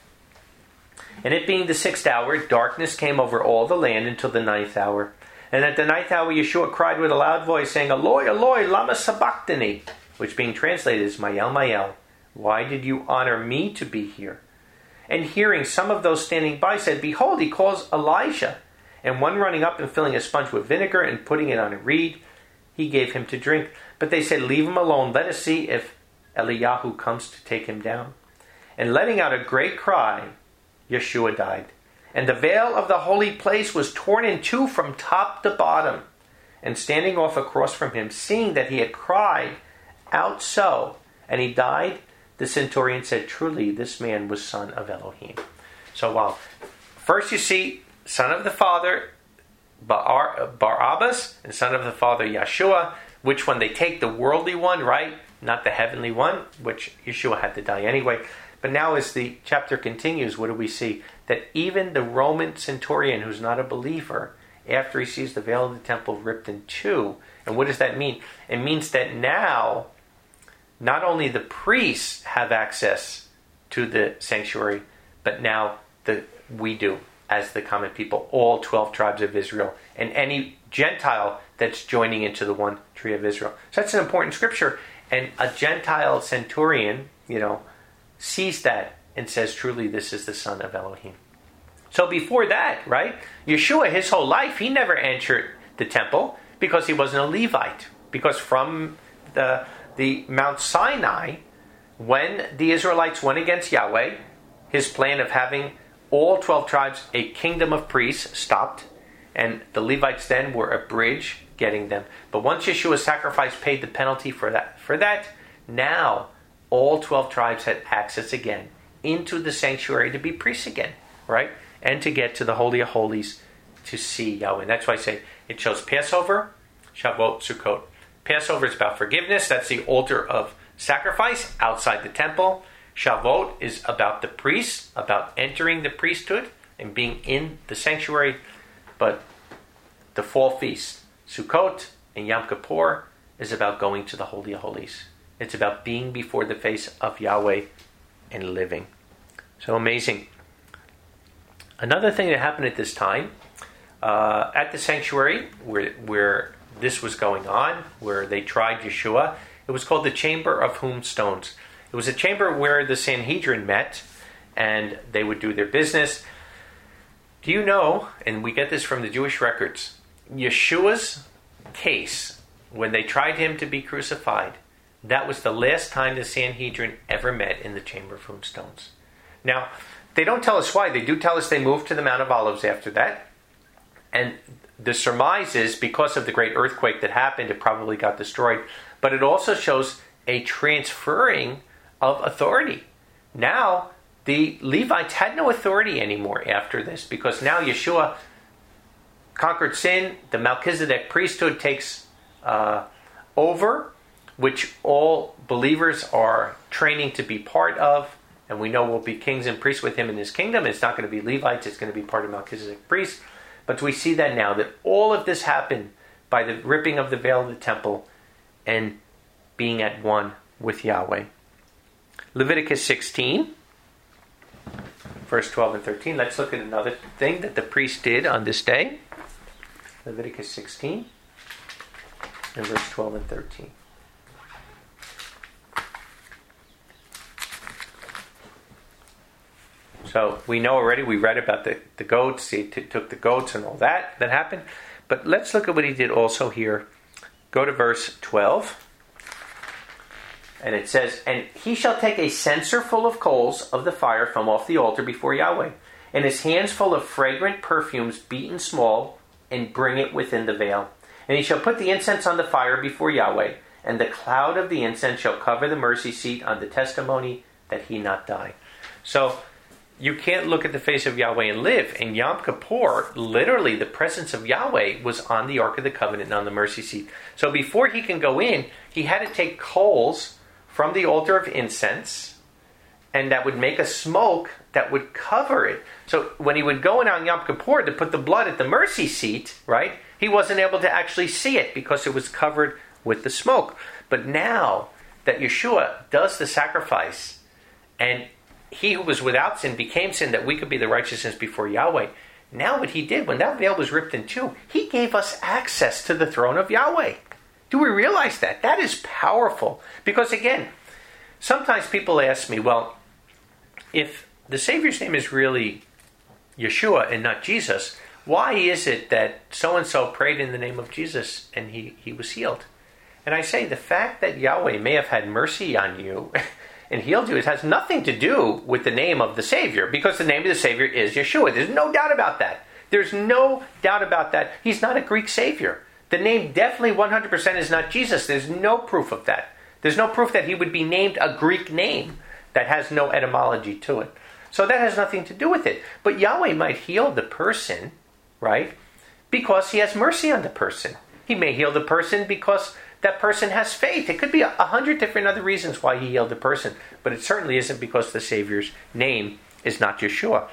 [SPEAKER 1] And it being the 6th hour, darkness came over all the land until the 9th hour. And at the 9th hour, Yeshua cried with a loud voice, saying, Eloi, Eloi, lama sabachthani, which being translated is, Mayel, Mayel, why did you honor me to be here? And hearing, some of those standing by said, behold, he calls Elijah. And one running up and filling a sponge with vinegar and putting it on a reed, he gave him to drink. But they said, leave him alone, let us see if Eliyahu comes to take him down. And letting out a great cry, Yeshua died. And the veil of the holy place was torn in two from top to bottom. And standing off across from him, seeing that he had cried out so, and he died, the centurion said, truly, this man was son of Elohim. So while first you see son of the Father, Barabbas, and son of the Father, Yeshua, which one they take, the worldly one, right? Not the heavenly one, which Yeshua had to die anyway. But now as the chapter continues, what do we see? That even the Roman centurion who's not a believer, after he sees the veil of the temple ripped in two, and what does that mean? It means that now, not only the priests have access to the sanctuary, but now we do, as the common people, all 12 tribes of Israel, and any Gentile that's joining into the one tree of Israel. So that's an important scripture. And a Gentile centurion, sees that and says, truly, this is the son of Elohim. So before that, right, Yeshua, his whole life, he never entered the temple because he wasn't a Levite. Because from the Mount Sinai, when the Israelites went against Yahweh, his plan of having all 12 tribes a kingdom of priests stopped, and the Levites then were a bridge getting them. But once Yeshua's sacrifice paid the penalty for that, now all 12 tribes had access again into the sanctuary to be priests again, right? And to get to the Holy of Holies to see Yahweh. And that's why I say it shows Passover, Shavuot, Sukkot. Passover is about forgiveness. That's the altar of sacrifice outside the temple. Shavuot is about the priests, about entering the priesthood and being in the sanctuary. But the fall feast, Sukkot and Yom Kippur, is about going to the Holy of Holies. It's about being before the face of Yahweh and living. So amazing. Another thing that happened at this time, at the sanctuary where this was going on, where they tried Yeshua, it was called the Chamber of Hewn Stones. It was a chamber where the Sanhedrin met and they would do their business. Do you know, and we get this from the Jewish records, Yeshua's case, when they tried him to be crucified, that was the last time the Sanhedrin ever met in the Chamber of Hewn Stones. Now, they don't tell us why. They do tell us they moved to the Mount of Olives after that. And the surmise is because of the great earthquake that happened, it probably got destroyed. But it also shows a transferring of authority. Now, the Levites had no authority anymore after this, because now Yeshua conquered sin. The Melchizedek priesthood takes over, which all believers are training to be part of. And we know we'll be kings and priests with him in his kingdom. It's not going to be Levites, it's going to be part of Melchizedek priests. But we see that now, that all of this happened by the ripping of the veil of the temple and being at one with Yahweh. Leviticus 16, verse 12 and 13. Let's look at another thing that the priest did on this day. Leviticus 16, and verse 12 and 13. So we know already, we read about the goats, he took the goats and all that happened. But let's look at what he did also here. Go to verse 12. And it says, and he shall take a censer full of coals of the fire from off the altar before Yahweh, and his hands full of fragrant perfumes beaten small, and bring it within the veil. And he shall put the incense on the fire before Yahweh, and the cloud of the incense shall cover the mercy seat on the testimony that he not die. So, you can't look at the face of Yahweh and live. In Yom Kippur, literally the presence of Yahweh was on the Ark of the Covenant and on the mercy seat. So before he can go in, he had to take coals from the altar of incense, and that would make a smoke that would cover it. So when he would go in on Yom Kippur to put the blood at the mercy seat, right, he wasn't able to actually see it because it was covered with the smoke. But now that Yeshua does the sacrifice, and he who was without sin became sin that we could be the righteousness before Yahweh. Now what he did, when that veil was ripped in two, he gave us access to the throne of Yahweh. Do we realize that? That is powerful. Because again, sometimes people ask me, well, if the Savior's name is really Yeshua and not Jesus, why is it that so-and-so prayed in the name of Jesus and he was healed? And I say, the fact that Yahweh may have had mercy on you and healed you, it has nothing to do with the name of the Savior, because the name of the Savior is Yeshua. There's no doubt about that. There's no doubt about that. He's not a Greek Savior. The name definitely 100% is not Jesus. There's no proof of that. There's no proof that he would be named a Greek name that has no etymology to it. So that has nothing to do with it. But Yahweh might heal the person, right, because he has mercy on the person. He may heal the person because that person has faith. It could be 100 different other reasons why he healed the person, but it certainly isn't because the Savior's name is not Yeshua.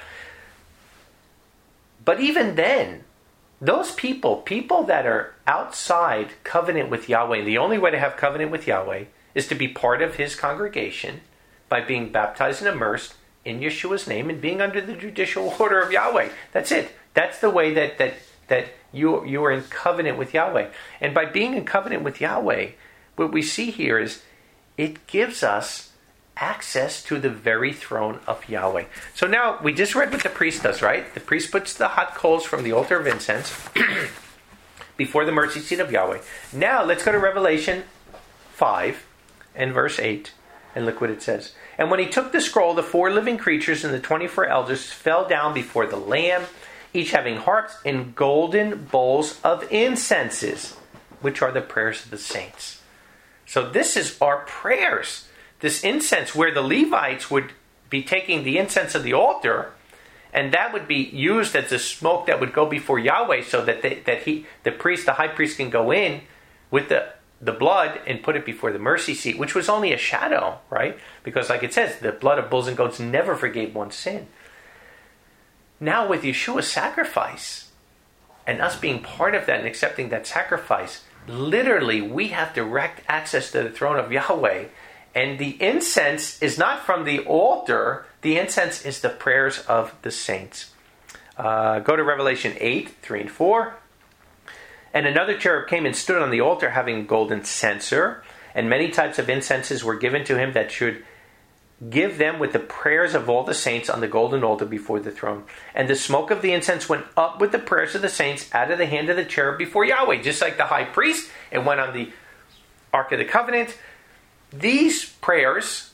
[SPEAKER 1] But even then, those people that are outside covenant with Yahweh, the only way to have covenant with Yahweh is to be part of his congregation by being baptized and immersed in Yeshua's name and being under the judicial order of Yahweh. That's it. That's the way that you are in covenant with Yahweh. And by being in covenant with Yahweh, what we see here is it gives us access to the very throne of Yahweh. So now, we just read what the priest does, right? The priest puts the hot coals from the altar of incense before the mercy seat of Yahweh. Now, let's go to Revelation 5 and verse 8, and look what it says. And when he took the scroll, the 4 living creatures and the 24 elders fell down before the Lamb, each having harps and golden bowls of incenses, which are the prayers of the saints. So this is our prayers. This incense, where the Levites would be taking the incense of the altar, and that would be used as the smoke that would go before Yahweh, so that the high priest can go in with the blood and put it before the mercy seat, which was only a shadow, right? Because like it says, the blood of bulls and goats never forgave one's sin. Now with Yeshua's sacrifice, and us being part of that and accepting that sacrifice, literally we have direct access to the throne of Yahweh. And the incense is not from the altar. The incense is the prayers of the saints. Go to Revelation 8, 3 and 4. And another cherub came and stood on the altar having a golden censer, and many types of incenses were given to him that should give them with the prayers of all the saints on the golden altar before the throne. And the smoke of the incense went up with the prayers of the saints out of the hand of the cherub before Yahweh. Just like the high priest, it went on the Ark of the Covenant. These prayers,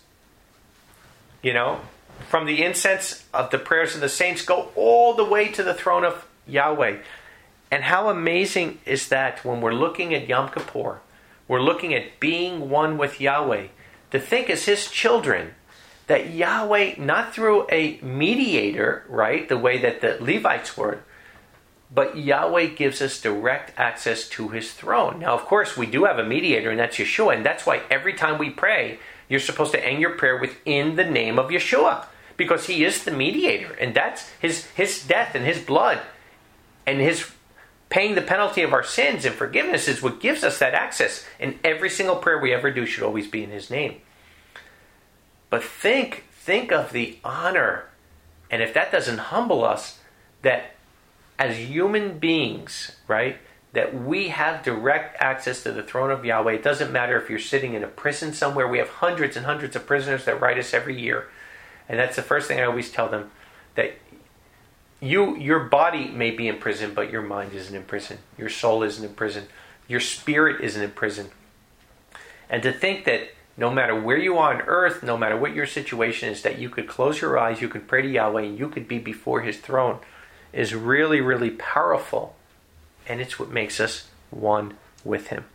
[SPEAKER 1] from the incense of the prayers of the saints, go all the way to the throne of Yahweh. And how amazing is that when we're looking at Yom Kippur, we're looking at being one with Yahweh, to think as his children, that Yahweh, not through a mediator, right, the way that the Levites were, but Yahweh gives us direct access to his throne. Now, of course, we do have a mediator, and that's Yeshua, and that's why every time we pray, you're supposed to end your prayer within the name of Yeshua, because he is the mediator, and that's his death and his blood, and his paying the penalty of our sins and forgiveness is what gives us that access. And every single prayer we ever do should always be in his name. But think of the honor, and if that doesn't humble us, that as human beings, right, that we have direct access to the throne of Yahweh. It doesn't matter if you're sitting in a prison somewhere. We have hundreds and hundreds of prisoners that write us every year. And that's the first thing I always tell them, that your body may be in prison, but your mind isn't in prison. Your soul isn't in prison. Your spirit isn't in prison. And to think that no matter where you are on earth, no matter what your situation is, that you could close your eyes, you could pray to Yahweh, and you could be before his throne is really, really powerful. And it's what makes us one with him.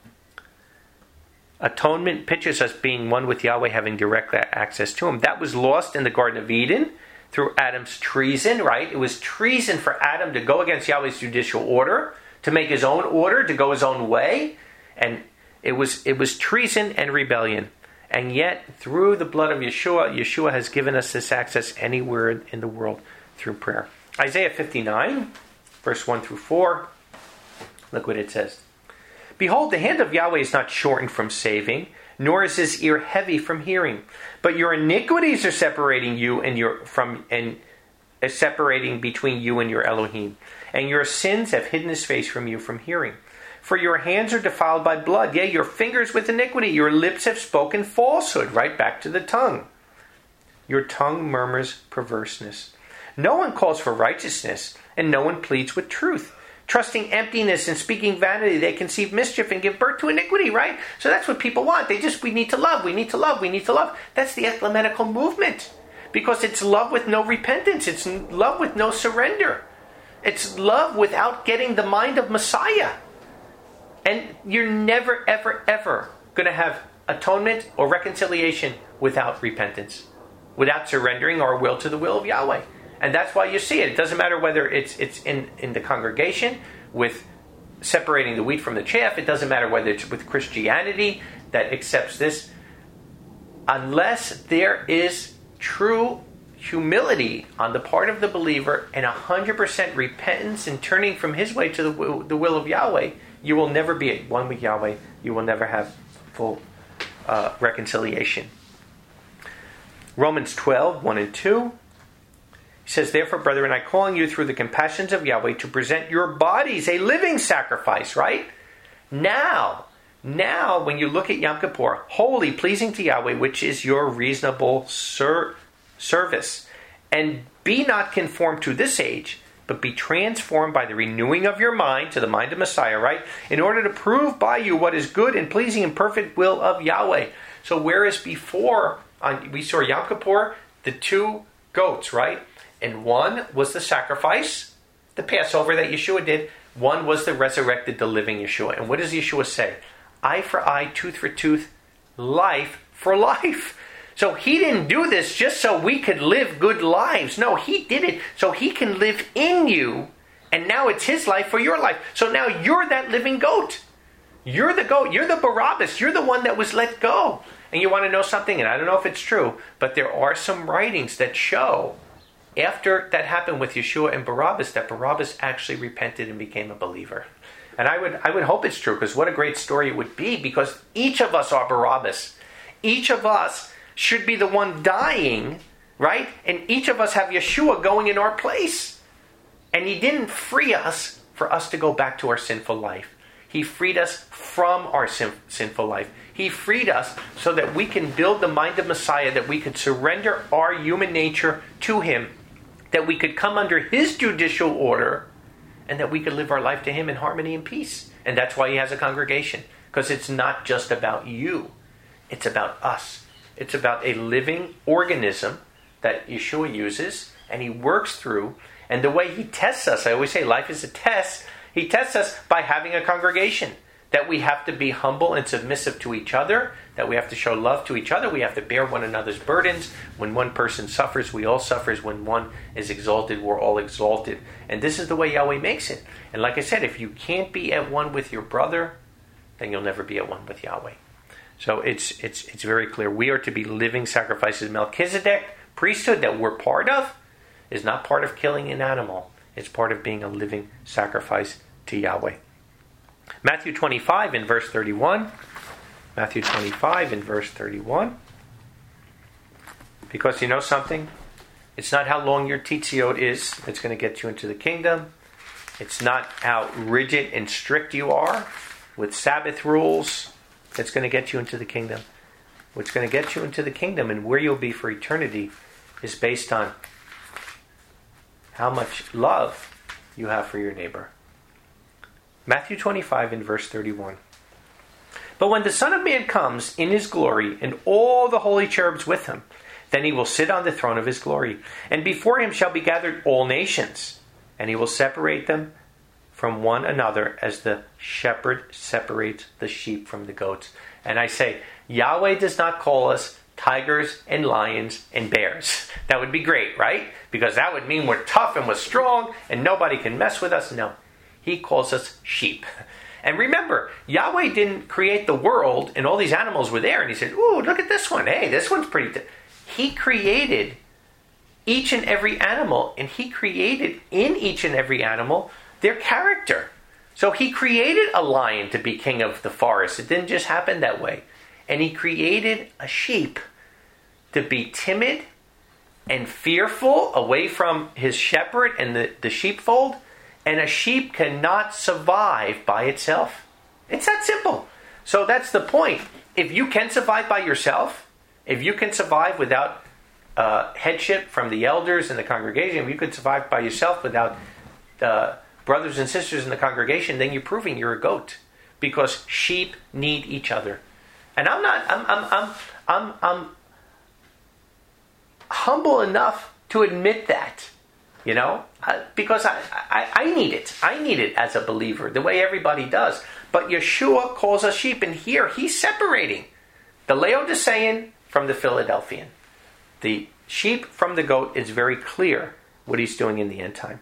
[SPEAKER 1] Atonement pictures us being one with Yahweh, having direct access to him. That was lost in the Garden of Eden through Adam's treason, right? It was treason for Adam to go against Yahweh's judicial order, to make his own order, to go his own way. And it was treason and rebellion. And yet, through the blood of Yeshua, Yeshua has given us this access anywhere in the world through prayer. Isaiah 59, verse 1 through 4. Look what it says. Behold, the hand of Yahweh is not shortened from saving, nor is his ear heavy from hearing. But your iniquities are separating you separating between you and your Elohim. And your sins have hidden his face from you from hearing. For your hands are defiled by blood, yea, your fingers with iniquity. Your lips have spoken falsehood, right back to the tongue. Your tongue murmurs perverseness. No one calls for righteousness, and no one pleads with truth. Trusting emptiness and speaking vanity, they conceive mischief and give birth to iniquity, right? So that's what people want. We need to love, we need to love, we need to love. That's the ecumenical movement. Because it's love with no repentance. It's love with no surrender. It's love without getting the mind of Messiah. And you're never, ever, ever going to have atonement or reconciliation without repentance, without surrendering our will to the will of Yahweh. And that's why you see it. It doesn't matter whether it's in the congregation with separating the wheat from the chaff. It doesn't matter whether it's with Christianity that accepts this. Unless there is true humility on the part of the believer and 100% repentance and turning from his way to the will of Yahweh, you will never be at one with Yahweh. You will never have full reconciliation. Romans 12, 1 and 2. He says, therefore, brethren, I call on you through the compassions of Yahweh to present your bodies a living sacrifice, right? Now, when you look at Yom Kippur, holy, pleasing to Yahweh, which is your reasonable service. And be not conformed to this age, but be transformed by the renewing of your mind to the mind of Messiah, right? In order to prove by you what is good and pleasing and perfect will of Yahweh. So whereas before, we saw Yom Kippur, the two goats, right? And one was the sacrifice, the Passover that Yeshua did. One was the resurrected, the living Yeshua. And what does Yeshua say? Eye for eye, tooth for tooth, life for life. So he didn't do this just so we could live good lives. No, he did it so he can live in you. And now it's his life for your life. So now you're that living goat. You're the goat. You're the Barabbas. You're the one that was let go. And you want to know something? And I don't know if it's true, but there are some writings that show after that happened with Yeshua and Barabbas, that Barabbas actually repented and became a believer. And I would hope it's true, because what a great story it would be, because each of us are Barabbas. Each of us should be the one dying, right? And each of us have Yeshua going in our place. And he didn't free us for us to go back to our sinful life. He freed us from our sinful life. He freed us so that we can build the mind of Messiah, that we could surrender our human nature to him, that we could come under his judicial order, and that we could live our life to him in harmony and peace. And that's why he has a congregation. Because it's not just about you. It's about us. It's about a living organism that Yeshua uses and he works through. And the way he tests us, I always say life is a test. He tests us by having a congregation. That we have to be humble and submissive to each other. That we have to show love to each other. We have to bear one another's burdens. When one person suffers, we all suffer. When one is exalted, we're all exalted. And this is the way Yahweh makes it. And like I said, if you can't be at one with your brother, then you'll never be at one with Yahweh. So it's very clear. We are to be living sacrifices. Melchizedek, priesthood that we're part of, is not part of killing an animal. It's part of being a living sacrifice to Yahweh. Matthew 25 in verse 31. Matthew 25 in verse 31. Because you know something? It's not how long your tzitzit is that's going to get you into the kingdom. It's not how rigid and strict you are with Sabbath rules that's going to get you into the kingdom. What's going to get you into the kingdom and where you'll be for eternity is based on how much love you have for your neighbor. Matthew 25 in verse 31. But when the Son of Man comes in his glory, and all the holy cherubs with him, then he will sit on the throne of his glory. And before him shall be gathered all nations, and he will separate them from one another as the shepherd separates the sheep from the goats. And I say, Yahweh does not call us tigers and lions and bears. That would be great, right? Because that would mean we're tough and we're strong and nobody can mess with us. No, he calls us sheep. And remember, Yahweh didn't create the world and all these animals were there and he said, ooh, look at this one. Hey, this one's pretty... He created each and every animal, and he created in each and every animal their character. So he created a lion to be king of the forest. It didn't just happen that way. And he created a sheep to be timid and fearful away from his shepherd and the sheepfold. And a sheep cannot survive by itself. It's that simple. So that's the point. If you can survive by yourself, if you can survive without headship from the elders in the congregation, if you could survive by yourself without brothers and sisters in the congregation, then you're proving you're a goat. Because sheep need each other. And I'm humble enough to admit that, because I need it. I need it as a believer, the way everybody does. But Yeshua calls us sheep, and here he's separating the Laodicean from the Philadelphian. The sheep from the goat is very clear what he's doing in the end time.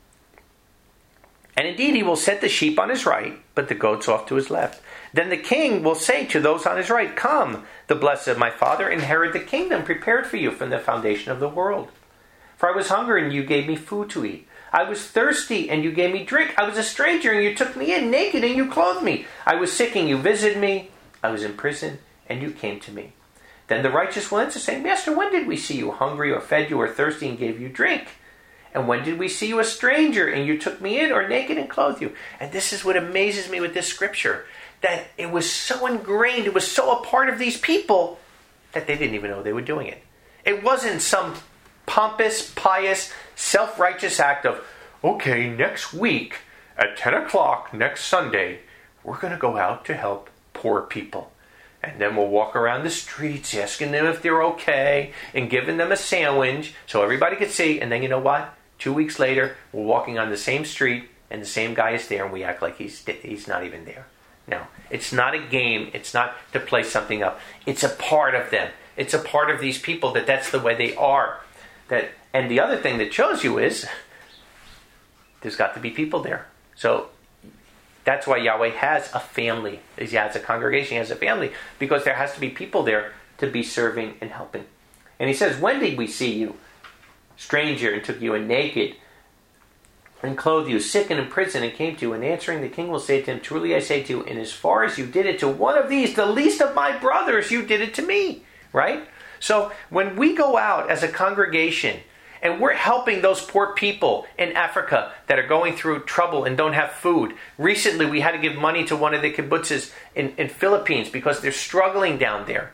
[SPEAKER 1] And indeed, he will set the sheep on his right, but the goats off to his left. Then the king will say to those on his right, come, the blessed of my father, inherit the kingdom prepared for you from the foundation of the world. For I was hungry, and you gave me food to eat. I was thirsty, and you gave me drink. I was a stranger, and you took me in. Naked, and you clothed me. I was sick, and you visited me. I was in prison, and you came to me. Then the righteous will answer, saying, Master, when did we see you hungry, or fed you, or thirsty, and gave you drink? And when did we see you a stranger, and you took me in, or naked, and clothed you? And this is what amazes me with this scripture, that it was so ingrained, it was so a part of these people, that they didn't even know they were doing it. It wasn't some pompous, pious, self-righteous act of, okay, next week at 10 o'clock next Sunday, we're going to go out to help poor people. And then we'll walk around the streets asking them if they're okay and giving them a sandwich so everybody can see. And then you know what? 2 weeks later, we're walking on the same street and the same guy is there and we act like he's not even there. No, it's not a game. It's not to play something up. It's a part of them. It's a part of these people that's the way they are. And the other thing that shows you is there's got to be people there. So that's why Yahweh has a family. He has a congregation, he has a family, because there has to be people there to be serving and helping. And he says, when did we see you, stranger, and took you in naked, and clothed you, sick and in prison, and came to you? And answering, the king will say to him, truly I say to you, in as far as you did it to one of these, the least of my brothers, you did it to me. Right? So when we go out as a congregation, and we're helping those poor people in Africa that are going through trouble and don't have food. Recently, we had to give money to one of the kibbutzes in Philippines because they're struggling down there.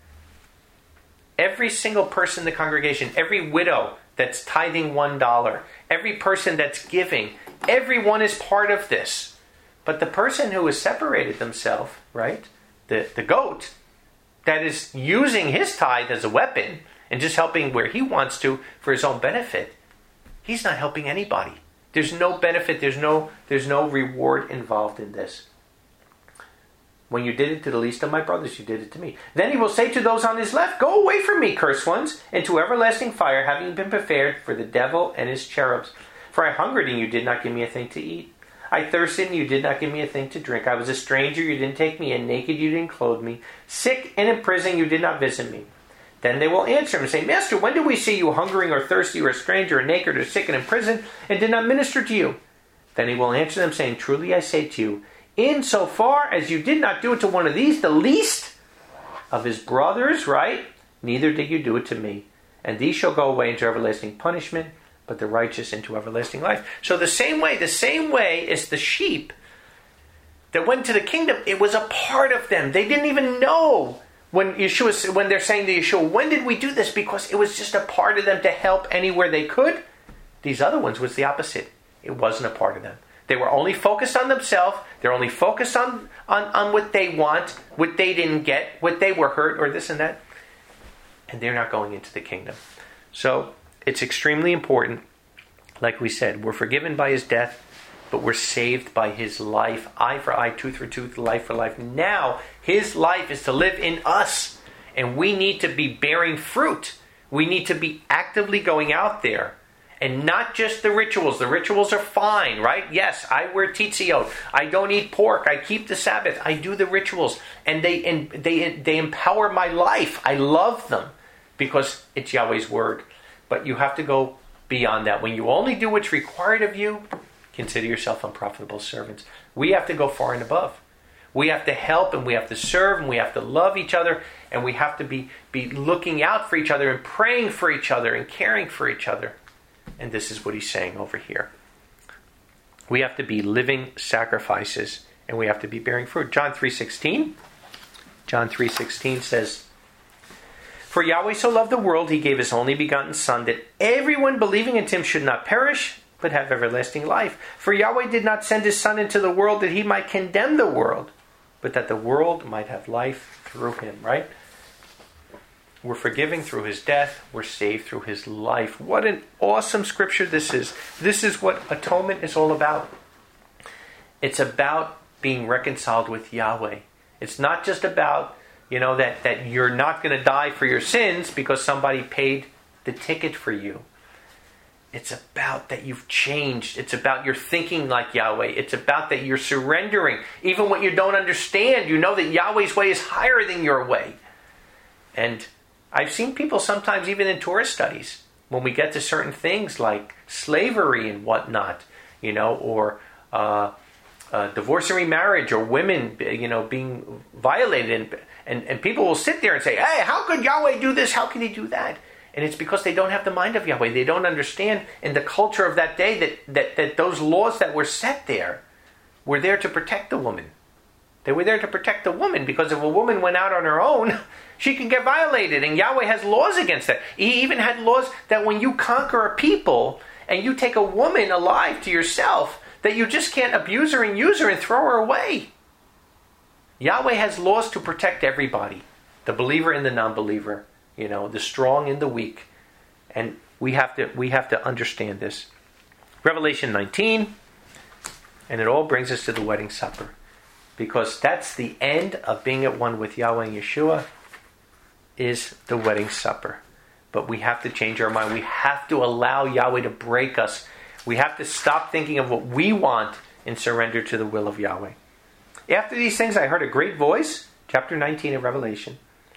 [SPEAKER 1] Every single person in the congregation, every widow that's tithing $1, every person that's giving, everyone is part of this. But the person who has separated themselves, right, the goat, that is using his tithe as a weapon and just helping where he wants to for his own benefit, he's not helping anybody. There's no benefit, there's no reward involved in this. When you did it to the least of my brothers, you did it to me. Then he will say to those on his left, go away from me, cursed ones, into everlasting fire, having been prepared for the devil and his cherubs. For I hungered, and you did not give me a thing to eat. I thirsted, and you did not give me a thing to drink. I was a stranger, you didn't take me in. Naked, you didn't clothe me. Sick and in prison, you did not visit me. Then they will answer him and say, Master, when did we see you hungering or thirsty or a stranger or naked or sick and in prison and did not minister to you? Then he will answer them, saying, truly I say to you, insofar as you did not do it to one of these, the least of his brothers, right? Neither did you do it to me. And these shall go away into everlasting punishment, but the righteous into everlasting life. So the same way as the sheep that went to the kingdom, it was a part of them. They didn't even know when they're saying to Yeshua, when did we do this? Because it was just a part of them to help anywhere they could. These other ones was the opposite. It wasn't a part of them. They were only focused on themselves. They're only focused on what they want, what they didn't get, what they were hurt, or this and that. And they're not going into the kingdom. So it's extremely important. Like we said, we're forgiven by his death, but we're saved by his life. Eye for eye, tooth for tooth, life for life. Now, his life is to live in us. And we need to be bearing fruit. We need to be actively going out there. And not just the rituals. The rituals are fine, right? Yes, I wear tzitzit. I don't eat pork. I keep the Sabbath. I do the rituals. And they empower my life. I love them because it's Yahweh's word. But you have to go beyond that. When you only do what's required of you, consider yourself unprofitable servants. We have to go far and above. We have to help and we have to serve and we have to love each other and we have to be looking out for each other and praying for each other and caring for each other. And this is what he's saying over here. We have to be living sacrifices and we have to be bearing fruit. John 3:16. John 3:16 says, "For Yahweh so loved the world, he gave his only begotten Son, that everyone believing in him should not perish, but have everlasting life. For Yahweh did not send his Son into the world that he might condemn the world, but that the world might have life through him." Right? We're forgiven through his death. We're saved through his life. What an awesome scripture this is. This is what atonement is all about. It's about being reconciled with Yahweh. It's not just about, that you're not going to die for your sins because somebody paid the ticket for you. It's about that you've changed. It's about you're thinking like Yahweh. It's about that you're surrendering. Even what you don't understand, you know that Yahweh's way is higher than your way. And I've seen people sometimes, even in Torah studies, when we get to certain things like slavery and whatnot, or divorce and remarriage, or women, being violated, and people will sit there and say, "Hey, how could Yahweh do this? How can he do that?" And it's because they don't have the mind of Yahweh. They don't understand in the culture of that day that those laws that were set there were there to protect the woman. They were there to protect the woman because if a woman went out on her own, she can get violated. And Yahweh has laws against that. He even had laws that when you conquer a people and you take a woman alive to yourself, that you just can't abuse her and use her and throw her away. Yahweh has laws to protect everybody. The believer and the non-believer. The strong and the weak. And we have to understand this. Revelation 19. And it all brings us to the wedding supper. Because that's the end of being at one with Yahweh and Yeshua, is the wedding supper. But we have to change our mind. We have to allow Yahweh to break us. We have to stop thinking of what we want and surrender to the will of Yahweh. After these things I heard a great voice, chapter 19 of Revelation,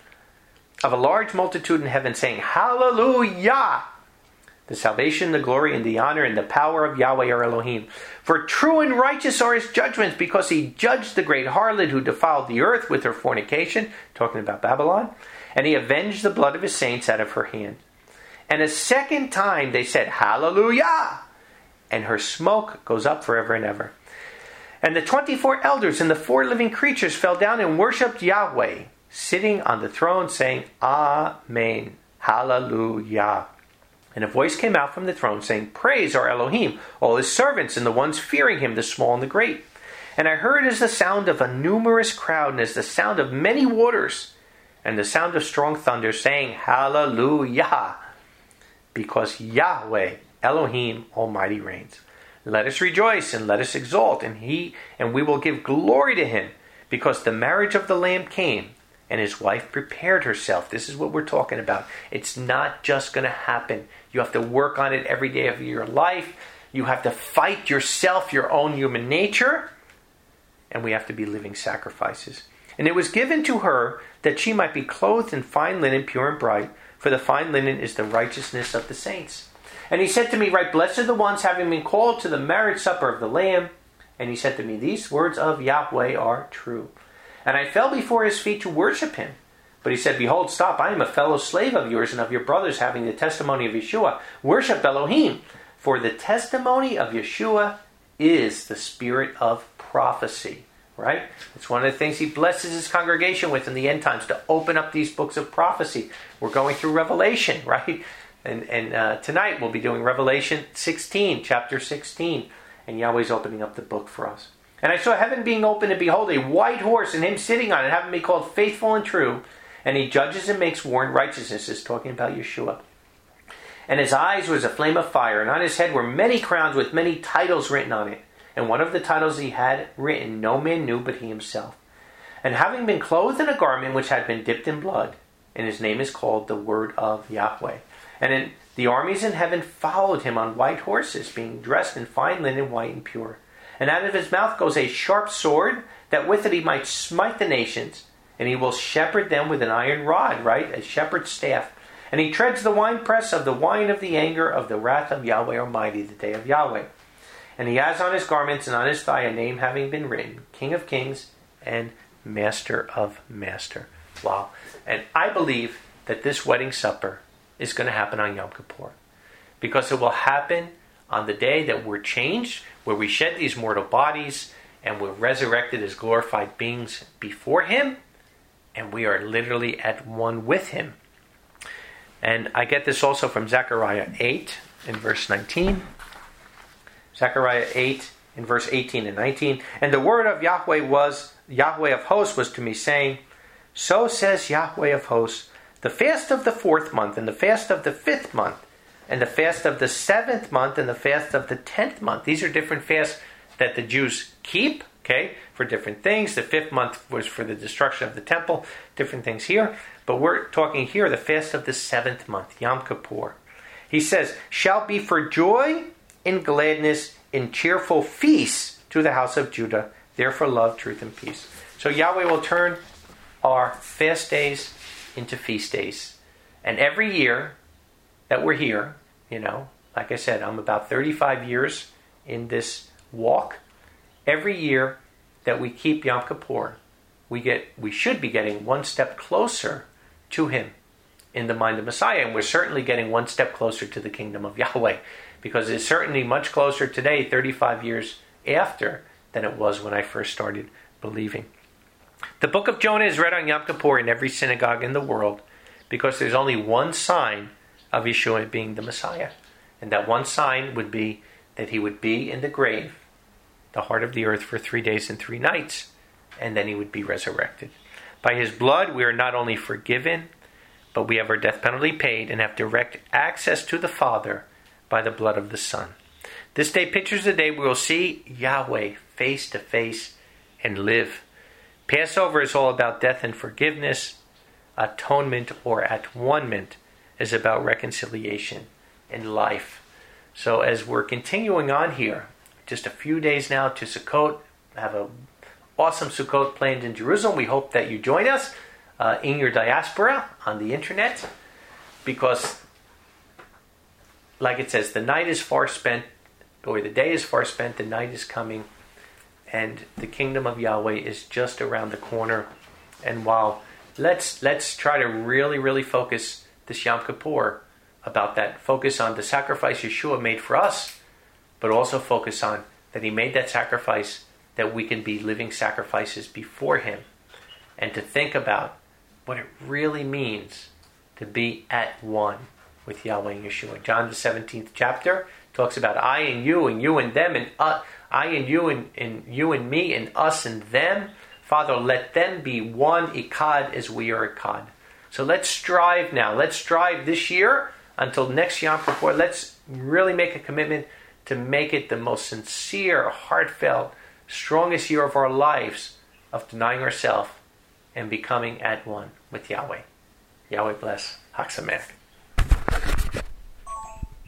[SPEAKER 1] of a large multitude in heaven saying, "Hallelujah! The salvation, the glory, and the honor, and the power of Yahweh our Elohim. For true and righteous are his judgments, because he judged the great harlot who defiled the earth with her fornication," talking about Babylon, "and he avenged the blood of his saints out of her hand. And a second time they said, Hallelujah! And her smoke goes up forever and ever. And the 24 elders and the 4 living creatures fell down and worshipped Yahweh, sitting on the throne, saying, Amen, Hallelujah. And a voice came out from the throne saying, Praise our Elohim, all his servants, and the ones fearing him, the small and the great. And I heard as the sound of a numerous crowd, and as the sound of many waters, and the sound of strong thunder, saying, Hallelujah, because Yahweh, Elohim, Almighty reigns. Let us rejoice and let us exult, and we will give glory to him, because the marriage of the Lamb came, and his wife prepared herself. This is what we're talking about. It's not just going to happen. You have to work on it every day of your life. You have to fight yourself, your own human nature. And we have to be living sacrifices. And it was given to her that she might be clothed in fine linen, pure and bright, for the fine linen is the righteousness of the saints. And he said to me, Right, blessed are the ones having been called to the marriage supper of the Lamb. And he said to me, These words of Yahweh are true. And I fell before his feet to worship him. But he said, Behold, stop, I am a fellow slave of yours and of your brothers, having the testimony of Yeshua. Worship Elohim. For the testimony of Yeshua is the spirit of prophecy. Right? It's one of the things he blesses his congregation with in the end times, to open up these books of prophecy. We're going through Revelation, right? And tonight we'll be doing Revelation 16, chapter 16. And Yahweh's opening up the book for us. And I saw heaven being opened, and behold, a white horse, and him sitting on it, having been called faithful and true. And he judges and makes war in righteousness. Is talking about Yeshua. And his eyes was a flame of fire, and on his head were many crowns with many titles written on it. And one of the titles he had written no man knew but he himself. And having been clothed in a garment which had been dipped in blood, and his name is called the Word of Yahweh. And the armies in heaven followed him on white horses, being dressed in fine linen, white and pure. And out of his mouth goes a sharp sword, that with it he might smite the nations. And he will shepherd them with an iron rod, right? A shepherd's staff. And he treads the winepress of the wine of the anger of the wrath of Yahweh Almighty, the day of Yahweh. And he has on his garments and on his thigh a name having been written, King of Kings and Master of Master. Wow. And I believe that this wedding supper is going to happen on Yom Kippur. Because it will happen on the day that we're changed, where we shed these mortal bodies and we're resurrected as glorified beings before him, and we are literally at one with him. And I get this also from Zechariah 8 in verse 19. Zechariah 8 in verse 18 and 19. And the word of Yahweh of hosts was to me, saying, So says Yahweh of hosts, the fast of the 4th month, and the fast of the 5th month, and the fast of the 7th month, and the fast of the 10th month. These are different fasts that the Jews keep, okay, for different things. The 5th month was for the destruction of the temple, different things here. But we're talking here, the fast of the 7th month, Yom Kippur. He says, shall be for joy in gladness, in cheerful feasts to the house of Judah, therefore love, truth, and peace. So Yahweh will turn our fast days into feast days. And every year that we're here, like I said, I'm about 35 years in this walk. Every year that we keep Yom Kippur, we should be getting one step closer to him in the mind of Messiah. And we're certainly getting one step closer to the kingdom of Yahweh, because it's certainly much closer today, 35 years after, than it was when I first started believing. The book of Jonah is read on Yom Kippur in every synagogue in the world, because there's only one sign of Yeshua being the Messiah. And that one sign would be that he would be in the grave, the heart of the earth, for 3 days and 3 nights, and then he would be resurrected. By his blood we are not only forgiven, but we have our death penalty paid and have direct access to the Father by the blood of the Son. This day pictures the day we will see Yahweh face to face and live. Passover is all about death and forgiveness. Atonement or at-one-ment is about reconciliation and life. So as we're continuing on here, just a few days now to Sukkot, have an awesome Sukkot planned in Jerusalem. We hope that you join us in your diaspora on the internet, because like it says, the night is far spent, or the day is far spent, the night is coming, and the kingdom of Yahweh is just around the corner. And while let's try to really, really focus this Yom Kippur about that, focus on the sacrifice Yeshua made for us, but also focus on that he made that sacrifice that we can be living sacrifices before him, and to think about what it really means to be at one with Yahweh and Yeshua. John the 17th chapter talks about I and you and them, and I and you and you and me, and us and them. Father, let them be one, Echad, as we are Echad. So let's strive now. Let's strive this year until next Yom Kippur. Let's really make a commitment to make it the most sincere, heartfelt, strongest year of our lives of denying ourselves and becoming at one with Yahweh. Yahweh bless. Chag Sameach.